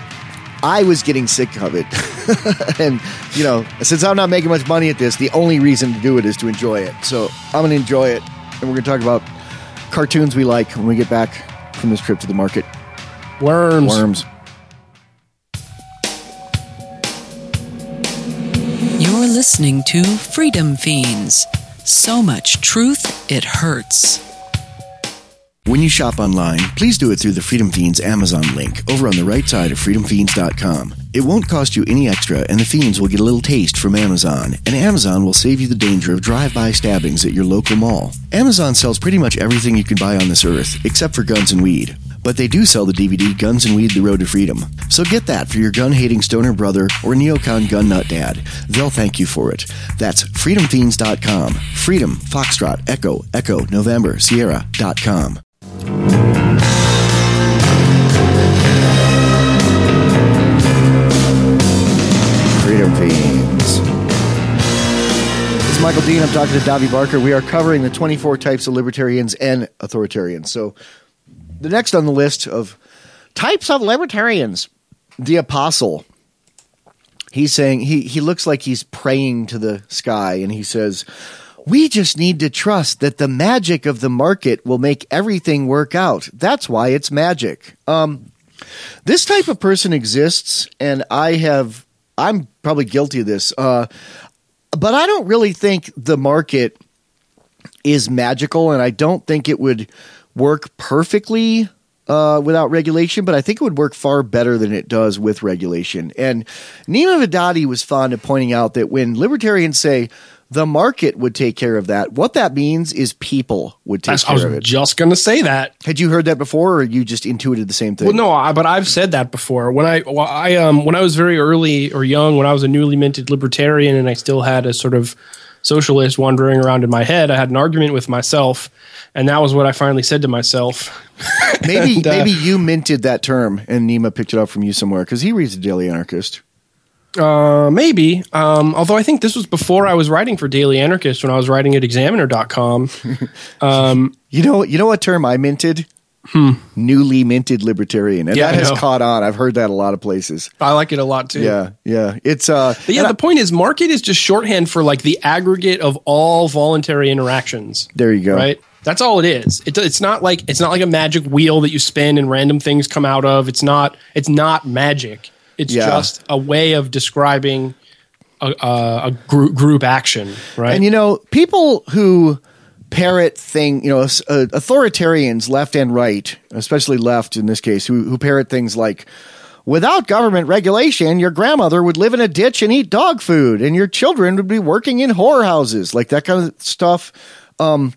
I was getting sick of it. And, you know, since I'm not making much money at this, the only reason to do it is to enjoy it. So I'm going to enjoy it. And we're going to talk about cartoons we like when we get back from this trip to the market. Worms. Worms. You're listening to Freedom Fiends. So much truth, it hurts. When you shop online, please do it through the Freedom Fiends Amazon link over on the right side of freedom fiends dot com. It won't cost you any extra, and the Fiends will get a little taste from Amazon, and Amazon will save you the danger of drive-by stabbings at your local mall. Amazon sells pretty much everything you can buy on this earth, except for guns and weed. But they do sell the D V D Guns and Weed, The Road to Freedom. So get that for your gun-hating stoner brother or neocon gun nut dad. They'll thank you for it. That's freedom fiends dot com. Freedom, Foxtrot, Echo, Echo, November, Sierra dot com. Freedom Fiends. This is Michael Dean. I'm talking to Davi Barker. We are covering the twenty-four types of libertarians and authoritarians. So the next on the list of types of libertarians, the Apostle. He's saying, he, he looks like he's praying to the sky, and he says, we just need to trust that the magic of the market will make everything work out. That's why it's magic. Um, this type of person exists, and I have, I'm probably guilty of this, uh, but I don't really think the market is magical, and I don't think it would work perfectly uh, without regulation, but I think it would work far better than it does with regulation. And Nima Vedadi was fond of pointing out that when libertarians say the market would take care of that, what that means is people would take That's, care of it. I was just going to say that. Had you heard that before, or you just intuited the same thing? Well, no, I, but I've said that before. When I, well, I um, when I was very early or young, when I was a newly minted libertarian, and I still had a sort of socialist wandering around in my head, I had an argument with myself, and that was what I finally said to myself. maybe and, uh, maybe you minted that term, and Nima picked it up from you somewhere, because he reads the Daily Anarchist. Uh, maybe. Um, although I think this was before I was writing for Daily Anarchist, when I was writing at examiner dot com. Um, you know, you know what term I minted? Hmm. Newly minted libertarian, and Yeah, that I has know. caught on. I've heard that a lot of places. I like it a lot too. Yeah, yeah. It's uh, But yeah, and the I- point is, market is just shorthand for like the aggregate of all voluntary interactions. there you go. Right? That's all it is. It, it's not like it's not like a magic wheel that you spin and random things come out of. It's not. It's not magic. It's Yeah. just a way of describing a, a, a group, group action. Right? And you know, people who parrot thing, you know, uh, authoritarians, left and right, especially left in this case, who, who parrot things like, without government regulation, your grandmother would live in a ditch and eat dog food, and your children would be working in whorehouses, like that kind of stuff. Um,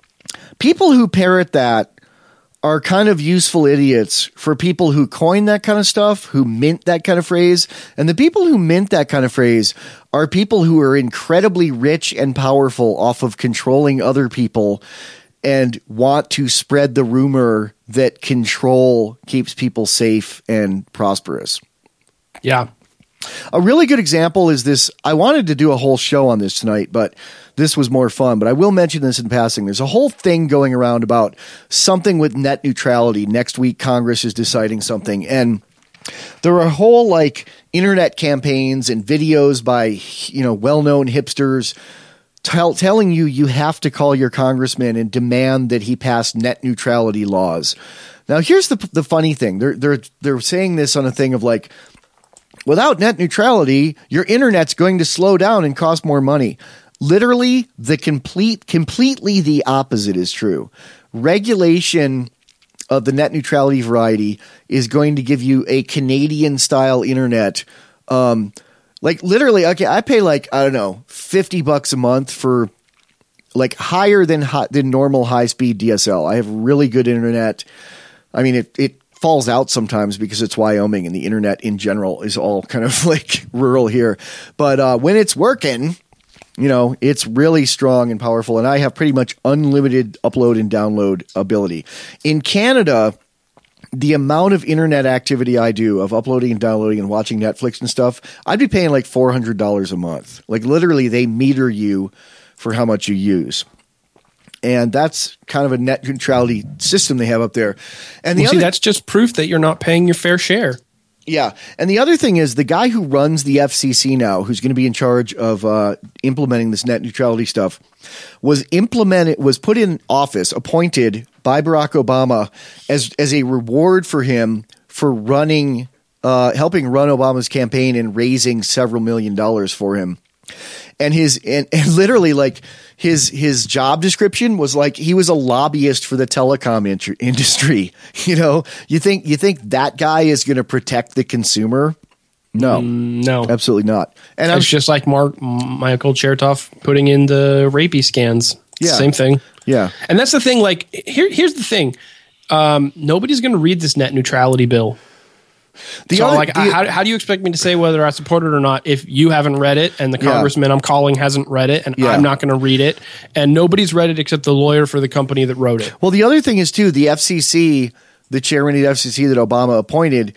people who parrot that are kind of useful idiots for people who coin that kind of stuff, who mint that kind of phrase. And the people who mint that kind of phrase are people who are incredibly rich and powerful off of controlling other people and want to spread the rumor that control keeps people safe and prosperous. yeah. A really good example is this. I wanted to do a whole show on this tonight, but this was more fun. But I will mention this in passing. There's a whole thing going around about something with net neutrality. Next week, Congress is deciding something. And there are whole like internet campaigns and videos by, you know, well-known hipsters tell, telling you you have to call your congressman and demand that he pass net neutrality laws. Now, here's the the funny thing. They're they're they're saying this on a thing of like, without net neutrality, your internet's going to slow down and cost more money. Literally, the complete, completely the opposite is true. Regulation of the net neutrality variety is going to give you a Canadian-style internet. Um, like literally, okay, I pay like, I don't know, fifty bucks a month for like higher than high, than normal high-speed D S L. I have really good internet. I mean, it it falls out sometimes because it's Wyoming and the internet in general is all kind of like rural here. But uh, when it's working, you know, it's really strong and powerful. And I have pretty much unlimited upload and download ability. In Canada, the amount of internet activity I do of uploading and downloading and watching Netflix and stuff, I'd be paying like four hundred dollars a month. Like literally they meter you for how much you use. And that's kind of a net neutrality system they have up there. And the Well, other, see, that's just proof that you're not paying your fair share. yeah. And the other thing is the guy who runs the F C C now, who's going to be in charge of uh, implementing this net neutrality stuff, was implemented, was put in office, appointed by Barack Obama as as a reward for him for running, uh, helping run Obama's campaign and raising several million dollars for him. And his and, and literally like his his job description was like he was a lobbyist for the telecom in- industry. You know, you think you think that guy is going to protect the consumer? No, Mm, no. absolutely not. And I'm It's just like Mark Michael Chertoff putting in the rapey scans. Yeah. Same thing. yeah. And that's the thing. Like, here, here's the thing. Um, nobody's going to read this net neutrality bill. The So, other- like, the- how, how do you expect me to say whether I support it or not if you haven't read it and the Yeah. congressman I'm calling hasn't read it and Yeah. I'm not going to read it and nobody's read it except the lawyer for the company that wrote it? Well, the other thing is too, the F C C, the chairman of the F C C that Obama appointed,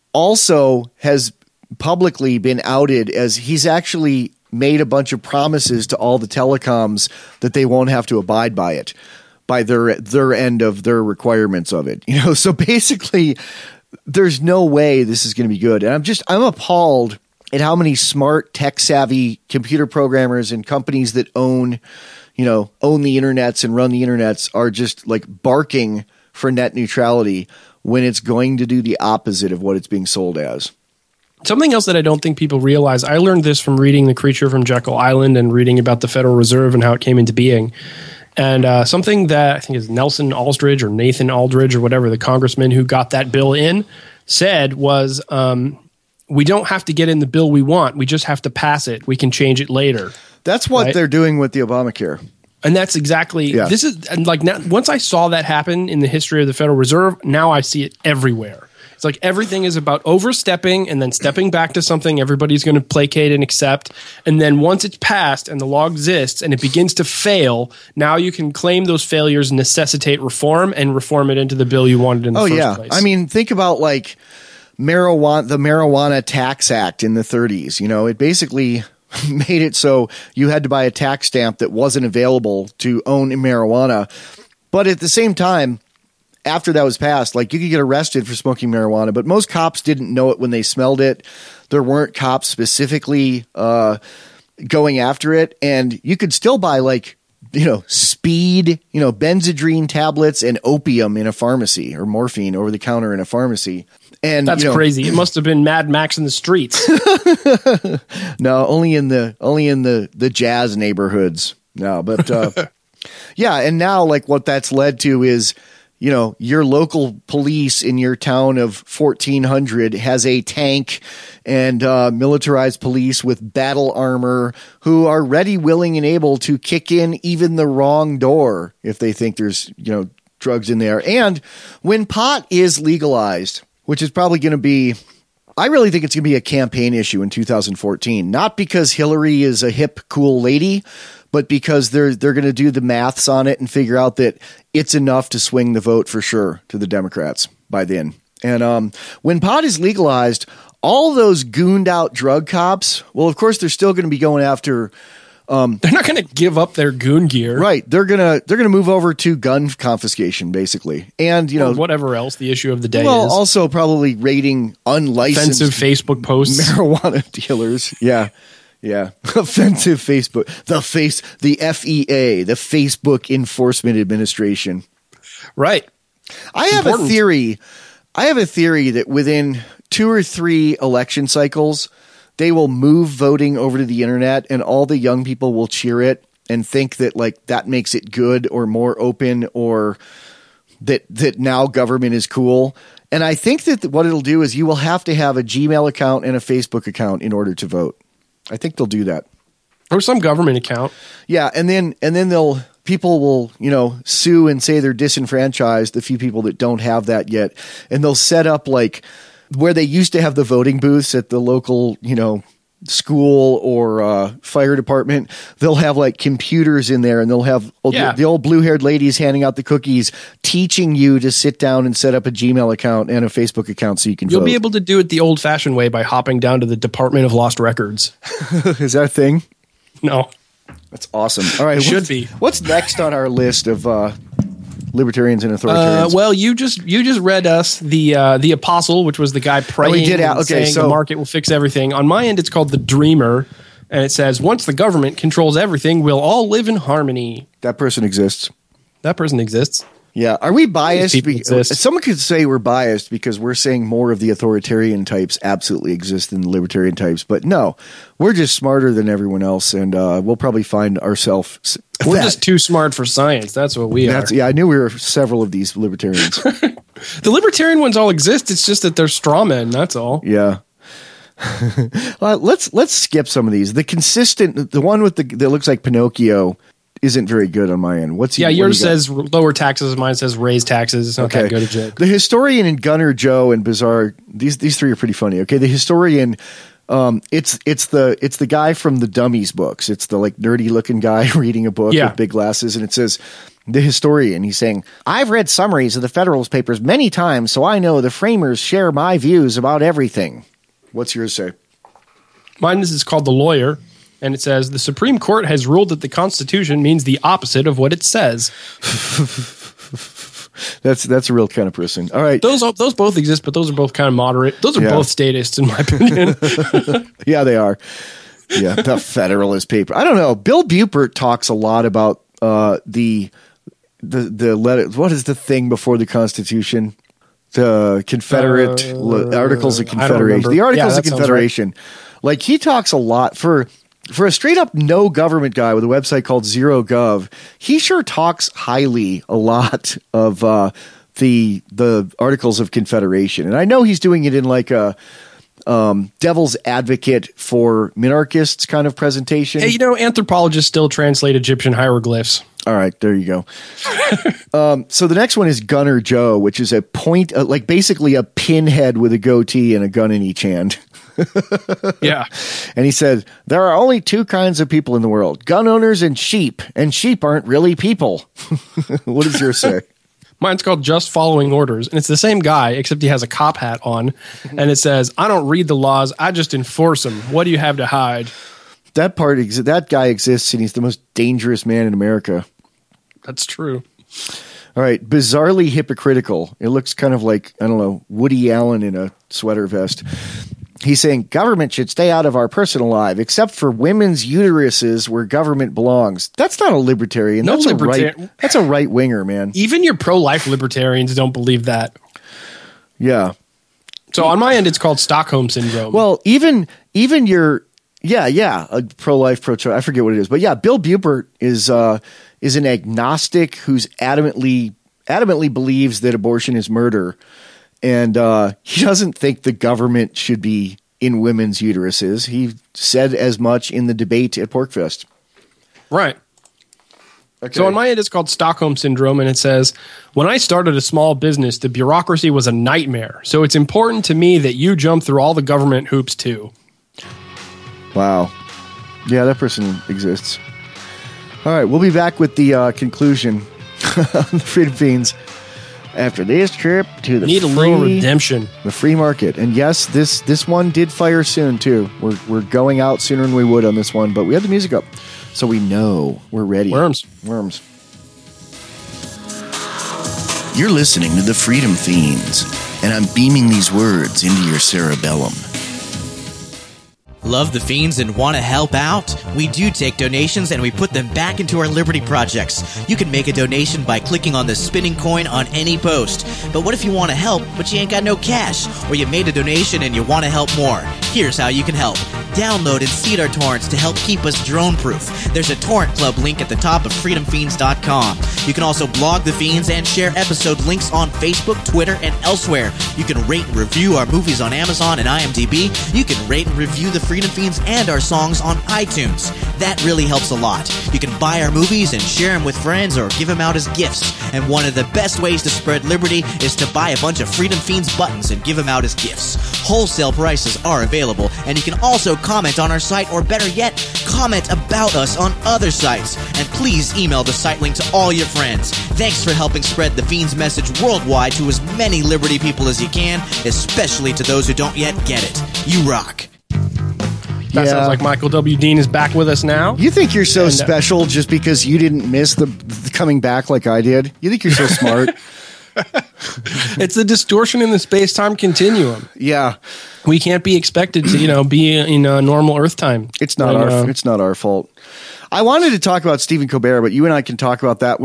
also has publicly been outed as he's actually made a bunch of promises to all the telecoms that they won't have to abide by it, by their their end of their requirements of it. You know, so basically, there's no way this is going to be good. And I'm just I'm appalled at how many smart, tech savvy computer programmers and companies that own, you know, own the internets and run the internets are just like barking for net neutrality when it's going to do the opposite of what it's being sold as. Something else that I don't think people realize, I learned this from reading The Creature from Jekyll Island and reading about the Federal Reserve and how it came into being. And uh, something that I think is Nelson Aldridge or Nathan Aldridge or whatever, the congressman who got that bill in, said was, um, we don't have to get in the bill we want. We just have to pass it. We can change it later. That's what Right. they're doing with the Obamacare. And that's exactly Yeah. this is and like now, once I saw that happen in the history of the Federal Reserve, now I see it everywhere. It's like everything is about overstepping and then stepping back to something everybody's going to placate and accept. And then once it's passed and the law exists and it begins to fail, now you can claim those failures necessitate reform and reform it into the bill you wanted in the Oh first yeah, place. I mean, think about like marijuana, the Marijuana Tax Act in the thirties. You know, it basically made it so you had to buy a tax stamp that wasn't available to own marijuana. But at the same time, after that was passed, like you could get arrested for smoking marijuana, but most cops didn't know it when they smelled it. There weren't cops specifically uh, going after it, and you could still buy like, you know, speed, you know, Benzedrine tablets and opium in a pharmacy or morphine over the counter in a pharmacy. And that's you know, crazy. It must have been Mad Max in the streets. No, only in the only in the the jazz neighborhoods. No, but uh, yeah, and now like what that's led to is, you know, your local police in your town of fourteen hundred has a tank and uh, militarized police with battle armor who are ready, willing, and able to kick in even the wrong door if they think there's, you know, drugs in there. And when pot is legalized, which is probably going to be, I really think it's going to be a campaign issue in two thousand fourteen, not because Hillary is a hip, cool lady, but because they're they're going to do the maths on it and figure out that it's enough to swing the vote for sure to the Democrats by then. And um, when pot is legalized, all those gooned out drug cops, well, of course, they're still going to be going after. They're not going to give up their goon gear. Right, they're gonna they're gonna move over to gun confiscation, basically, and you know Or whatever else the issue of the day well, is. also probably raiding unlicensed Offensive Facebook posts. marijuana dealers. Yeah. Yeah. Offensive Facebook. The face, the F E A, the Facebook Enforcement Administration. Right. I have important. a theory. I have a theory that within two or three election cycles, they will move voting over to the internet and all the young people will cheer it and think that like that makes it good or more open or that, that now government is cool. And I think that what it'll do is you will have to have a Gmail account and a Facebook account in order to vote. I think they'll do that. Or some government account. Yeah, and then and then they'll people will, you know, sue and say they're disenfranchised, the few people that don't have that yet. And they'll set up like where they used to have the voting booths at the local, you know, school or uh, fire department. They'll have like computers in there and they'll have old, Yeah. the old blue-haired ladies handing out the cookies, teaching you to sit down and set up a Gmail account and a Facebook account so you can You'll vote. be able to do it the old-fashioned way by hopping down to the Department of Lost Records. Is that a thing? No. That's awesome. All right. It should what's- be. What's next on our list of uh, libertarians and Uh, authoritarians? well, you just you just read us the uh, the Apostle, which was the guy praying did, yeah. and Okay, saying so- the market will fix everything. On my end, it's called the Dreamer, and it says once the government controls everything, we'll all live in harmony. That person exists. That person exists. Yeah. Are we biased? People Be- exist. Someone could say we're biased because we're saying more of the authoritarian types absolutely exist than the libertarian types. But no, we're just smarter than everyone else. And uh, we'll probably find ourselves. We're that. just too smart for science. That's what we That's, are. yeah, I knew we were several of these libertarians. The libertarian ones all exist. It's just that they're straw men. That's all. Yeah. Well, let's let's skip some of these. The consistent, the one with the that looks like Pinocchio, isn't very good on my end. What's Yeah, what yours do you got? says lower taxes. Mine says raise taxes. It's not Okay. that good a joke. The historian and Gunner Joe and Bizarre. These these three are pretty funny. Okay, the historian. Um, it's it's the it's the guy from the Dummies books. It's the like nerdy looking guy reading a book Yeah. with big glasses, and it says the historian. He's saying, "I've read summaries of the Federalist Papers many times, so I know the framers share my views about everything." What's yours say? Mine is called The Lawyer, and it says the Supreme Court has ruled that the Constitution means the opposite of what it says. That's that's a real kind of person. All right, Those those both exist, but those are both kind of moderate. Those are Yeah. both statists, in my opinion. yeah, they are. Yeah, the Federalist Paper. I don't know. Bill Bupert talks a lot about uh, the the the letter. What is the thing before the Constitution? The Confederate Uh, le- Articles of I don't Confederation. remember. The Articles Yeah, of that sounds Confederation. Like he talks a lot for for a straight up no government guy with a website called Zero Gov. He sure talks highly a lot of uh, the the Articles of Confederation, and I know he's doing it in like a um, devil's advocate for minarchists kind of presentation. Hey, you know, anthropologists still translate Egyptian hieroglyphs. All right, there you go. um, so the next one is Gunner Joe, which is a point, uh, like basically a pinhead with a goatee and a gun in each hand. Yeah. And he said, there are only two kinds of people in the world, gun owners and sheep, and sheep aren't really people. What does yours say? Mine's called Just Following Orders, and it's the same guy, except he has a cop hat on, and it says, I don't read the laws, I just enforce them. What do you have to hide? That part, ex- that guy exists, and he's the most dangerous man in America. That's true. All right, bizarrely hypocritical. It looks kind of like, I don't know, Woody Allen in a sweater vest. He's saying government should stay out of our personal life, except for women's uteruses where government belongs. That's not a libertarian. No that's libertarian- a right. That's a right winger, man. Even your pro-life libertarians don't believe that. Yeah. So on my end, it's called Stockholm Syndrome. Well, even even your yeah yeah a pro life pro choice. I forget what it is, but yeah, Bill Bupert is uh, is an agnostic who's adamantly adamantly believes that abortion is murder. And uh, he doesn't think the government should be in women's uteruses. He said as much in the debate at Porkfest. Right. Okay. So on my end, it's called Stockholm Syndrome, and it says, when I started a small business, the bureaucracy was a nightmare. So it's important to me that you jump through all the government hoops, too. Wow. Yeah, that person exists. All right, we'll be back with the uh, conclusion on the Freedom Fiends after this trip to the Need a free, little redemption. the free market. And yes, this this one did fire soon too. We're we're going out sooner than we would on this one, but we had the music up, so we know we're ready. Worms. Worms. You're listening to the Freedom Fiends, and I'm beaming these words into your cerebellum. Love the Fiends and want to help out? We do take donations and we put them back into our Liberty projects. You can make a donation by clicking on the spinning coin on any post. But what if you want to help, but you ain't got no cash? Or you made a donation and you want to help more? Here's how you can help. Download and seed our torrents to help keep us drone-proof. There's a torrent club link at the top of freedom fiends dot com. You can also blog the Fiends and share episode links on Facebook, Twitter, and elsewhere. You can rate and review our movies on Amazon and IMDb. You can rate and review the Freedom Fiends and our songs on iTunes. That really helps a lot. You can buy our movies and share them with friends or give them out as gifts. And one of the best ways to spread liberty is to buy a bunch of Freedom Fiends buttons and give them out as gifts. Wholesale prices are available, and you can also comment on our site, or better yet, comment about us on other sites. And please email the site link to all your friends. Thanks for helping spread the Fiends message worldwide to as many liberty people as you can, especially to those who don't yet get it. You rock. That Yeah. sounds like Michael W. Dean is back with us now. You think you're so And, uh, special just because you didn't miss the, the coming back like I did? You think you're so smart? It's the distortion in the space-time continuum. Yeah, We can't be expected to, you know, be in a normal Earth time. it's not And, our uh, it's not our fault. I wanted to talk about Stephen Colbert, but you and I can talk about that when we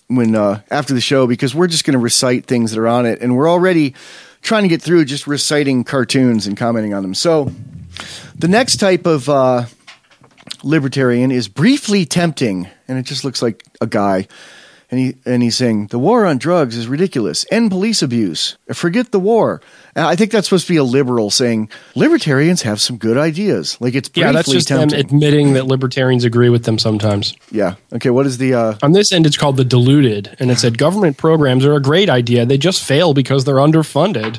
when uh, after the show because we're just going to recite things that are on it, and we're already trying to get through just reciting cartoons and commenting on them. So the next type of uh, libertarian is briefly tempting, and it just looks like a guy. And he and he's saying, the war on drugs is ridiculous. End police abuse. Forget the war. And I think that's supposed to be a liberal saying, libertarians have some good ideas. Like it's briefly Yeah, that's just tempting. them admitting that libertarians agree with them sometimes. Yeah. Okay, what is the... Uh, On this end, it's called the deluded. And it said, government programs are a great idea. They just fail because they're underfunded.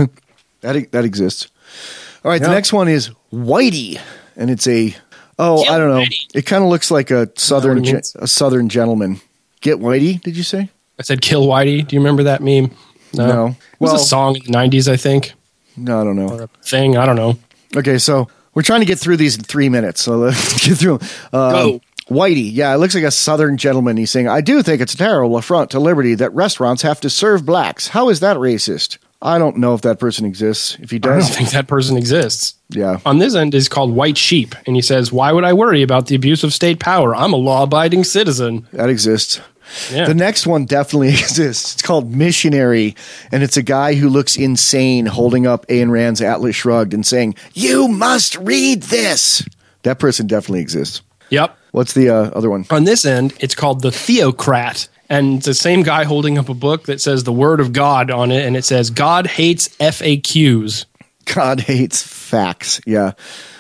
that that exists. All right, Yeah. the next one is Whitey. And it's a... Oh, Kill I don't know. Whitey. It kind of looks like a southern what it ge- means? a southern gentleman. Get Whitey, did you say? I said, kill Whitey. Do you remember that meme? No. It was Well- a song in the nineties, I think. No, I don't know. Or a thing. I don't know. Okay, so we're trying to get through these in three minutes. So let's get through them. Uh, Go. Whitey, yeah, it looks like a southern gentleman. He's saying, I do think it's a terrible affront to liberty that restaurants have to serve blacks. How is that racist? I don't know if that person exists. If he I don't does, think that person exists. yeah. On this end is called White Sheep. And he says, why would I worry about the abuse of state power? I'm a law-abiding citizen. That exists. Yeah. The next one definitely exists. It's called Missionary, and it's a guy who looks insane holding up Ayn Rand's Atlas Shrugged and saying, you must read this. That person definitely exists. Yep. What's the uh, other one? On this end, it's called the Theocrat. And it's the same guy holding up a book that says the Word of God on it. And it says, God hates F A Qs. God hates facts. Yeah.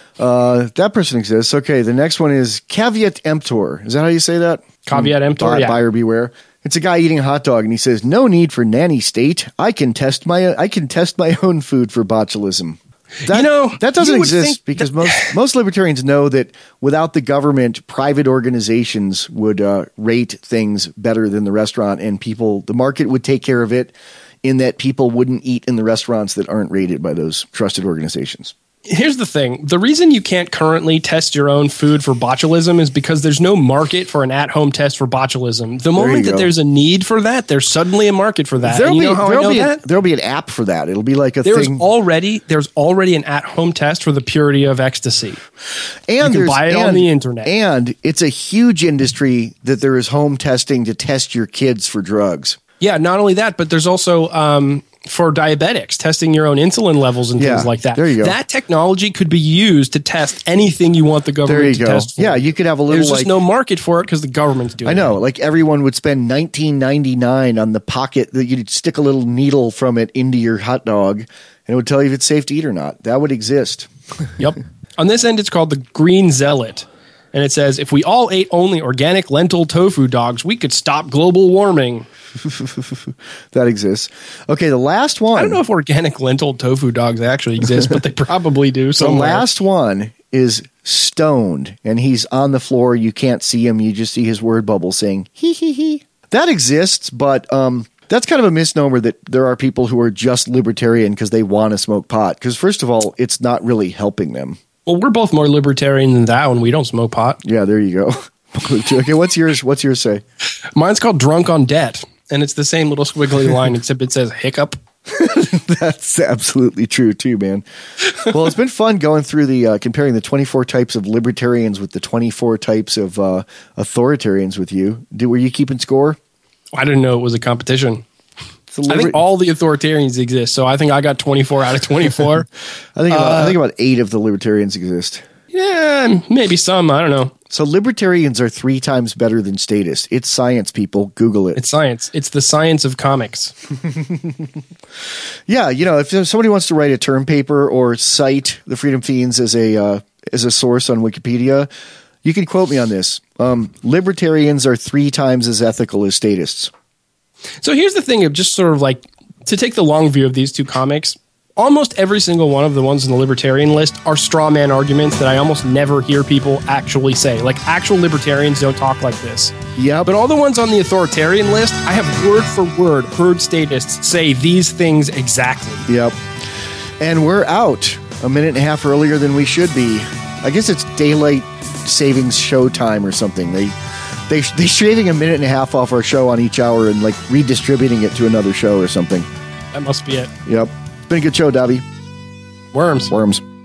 Uh, that person exists. Okay, the next one is Caveat Emptor. Is that how you say that? Caveat emptor, Buy- yeah. Buyer beware. It's a guy eating a hot dog, and he says, "No need for nanny state. I can test my I can test my own food for botulism." That, You know, that doesn't you would exist think because most most libertarians know that without the government, private organizations would uh, rate things better than the restaurant, and people, the market would take care of it. In that people wouldn't eat in the restaurants that aren't rated by those trusted organizations. Here's the thing. The reason you can't currently test your own food for botulism is because there's no market for an at-home test for botulism. The moment that go. there's a need for that, there's suddenly a market for that. There'll And you be know how I there'll know be that? a, there'll be an app for that. It'll be like a There's thing. already there's already an at-home test for the purity of ecstasy. and you can there's buy it and, on the internet. And it's a huge industry that there is home testing to test your kids for drugs. Yeah, not only that, but there's also um, for diabetics, testing your own insulin levels and Yeah, things like that. there you go. That technology could be used to test anything you want the There government you to go. test for. Yeah, you could have a little There's like just no market for it because the government's doing I know, it. like everyone would spend nineteen ninety-nine on the pocket that you'd stick a little needle from it into your hot dog and it would tell you if it's safe to eat or not. That would exist. Yep. On this end, it's called the Green Zealot. And it says, if we all ate only organic lentil tofu dogs, we could stop global warming. That exists. Okay, the last one. I don't know if organic lentil tofu dogs actually exist, but they probably do The somewhere. last one is Stoned, and he's on the floor. You can't see him. You just see his word bubble saying, hee hee hee. That exists, but um, that's kind of a misnomer that there are people who are just libertarian because they want to smoke pot. Because first of all, it's not really helping them. Well, we're both more libertarian than thou, and we don't smoke pot. Yeah, there you go. Okay, what's yours? What's yours say? Mine's called Drunk on Debt, and it's the same little squiggly line, except it says hiccup. That's absolutely true too, man. Well, it's been fun going through the uh, comparing the twenty-four types of libertarians with the twenty-four types of uh, authoritarians with you. Do, were you keeping score? I didn't know it was a competition. It's a I liber- think all the authoritarians exist, so I think I got twenty-four out of twenty-four. I think about, uh, I think about eight of the libertarians exist. Yeah, maybe some. I don't know. So libertarians are three times better than statists. It's science, people. Google it. It's science. It's the science of comics. Yeah, you know, if somebody wants to write a term paper or cite the Freedom Fiends as a uh, as a source on Wikipedia, you can quote me on this. Um, libertarians are three times as ethical as statists. So here's the thing of just sort of like to take the long view of these two comics. Almost every single one of the ones on the libertarian list are straw man arguments that I almost never hear people actually say. Like actual libertarians don't talk like this. Yeah, But all the ones on the authoritarian list, I have word for word heard statists say these things exactly. Yep. And we're out a minute and a half earlier than we should be. I guess it's daylight savings show time or something. They they they shaving a minute and a half off our show on each hour and like redistributing it to another show or something. That must be it. Yep. It's been a good show, Dobby. Worms. Worms.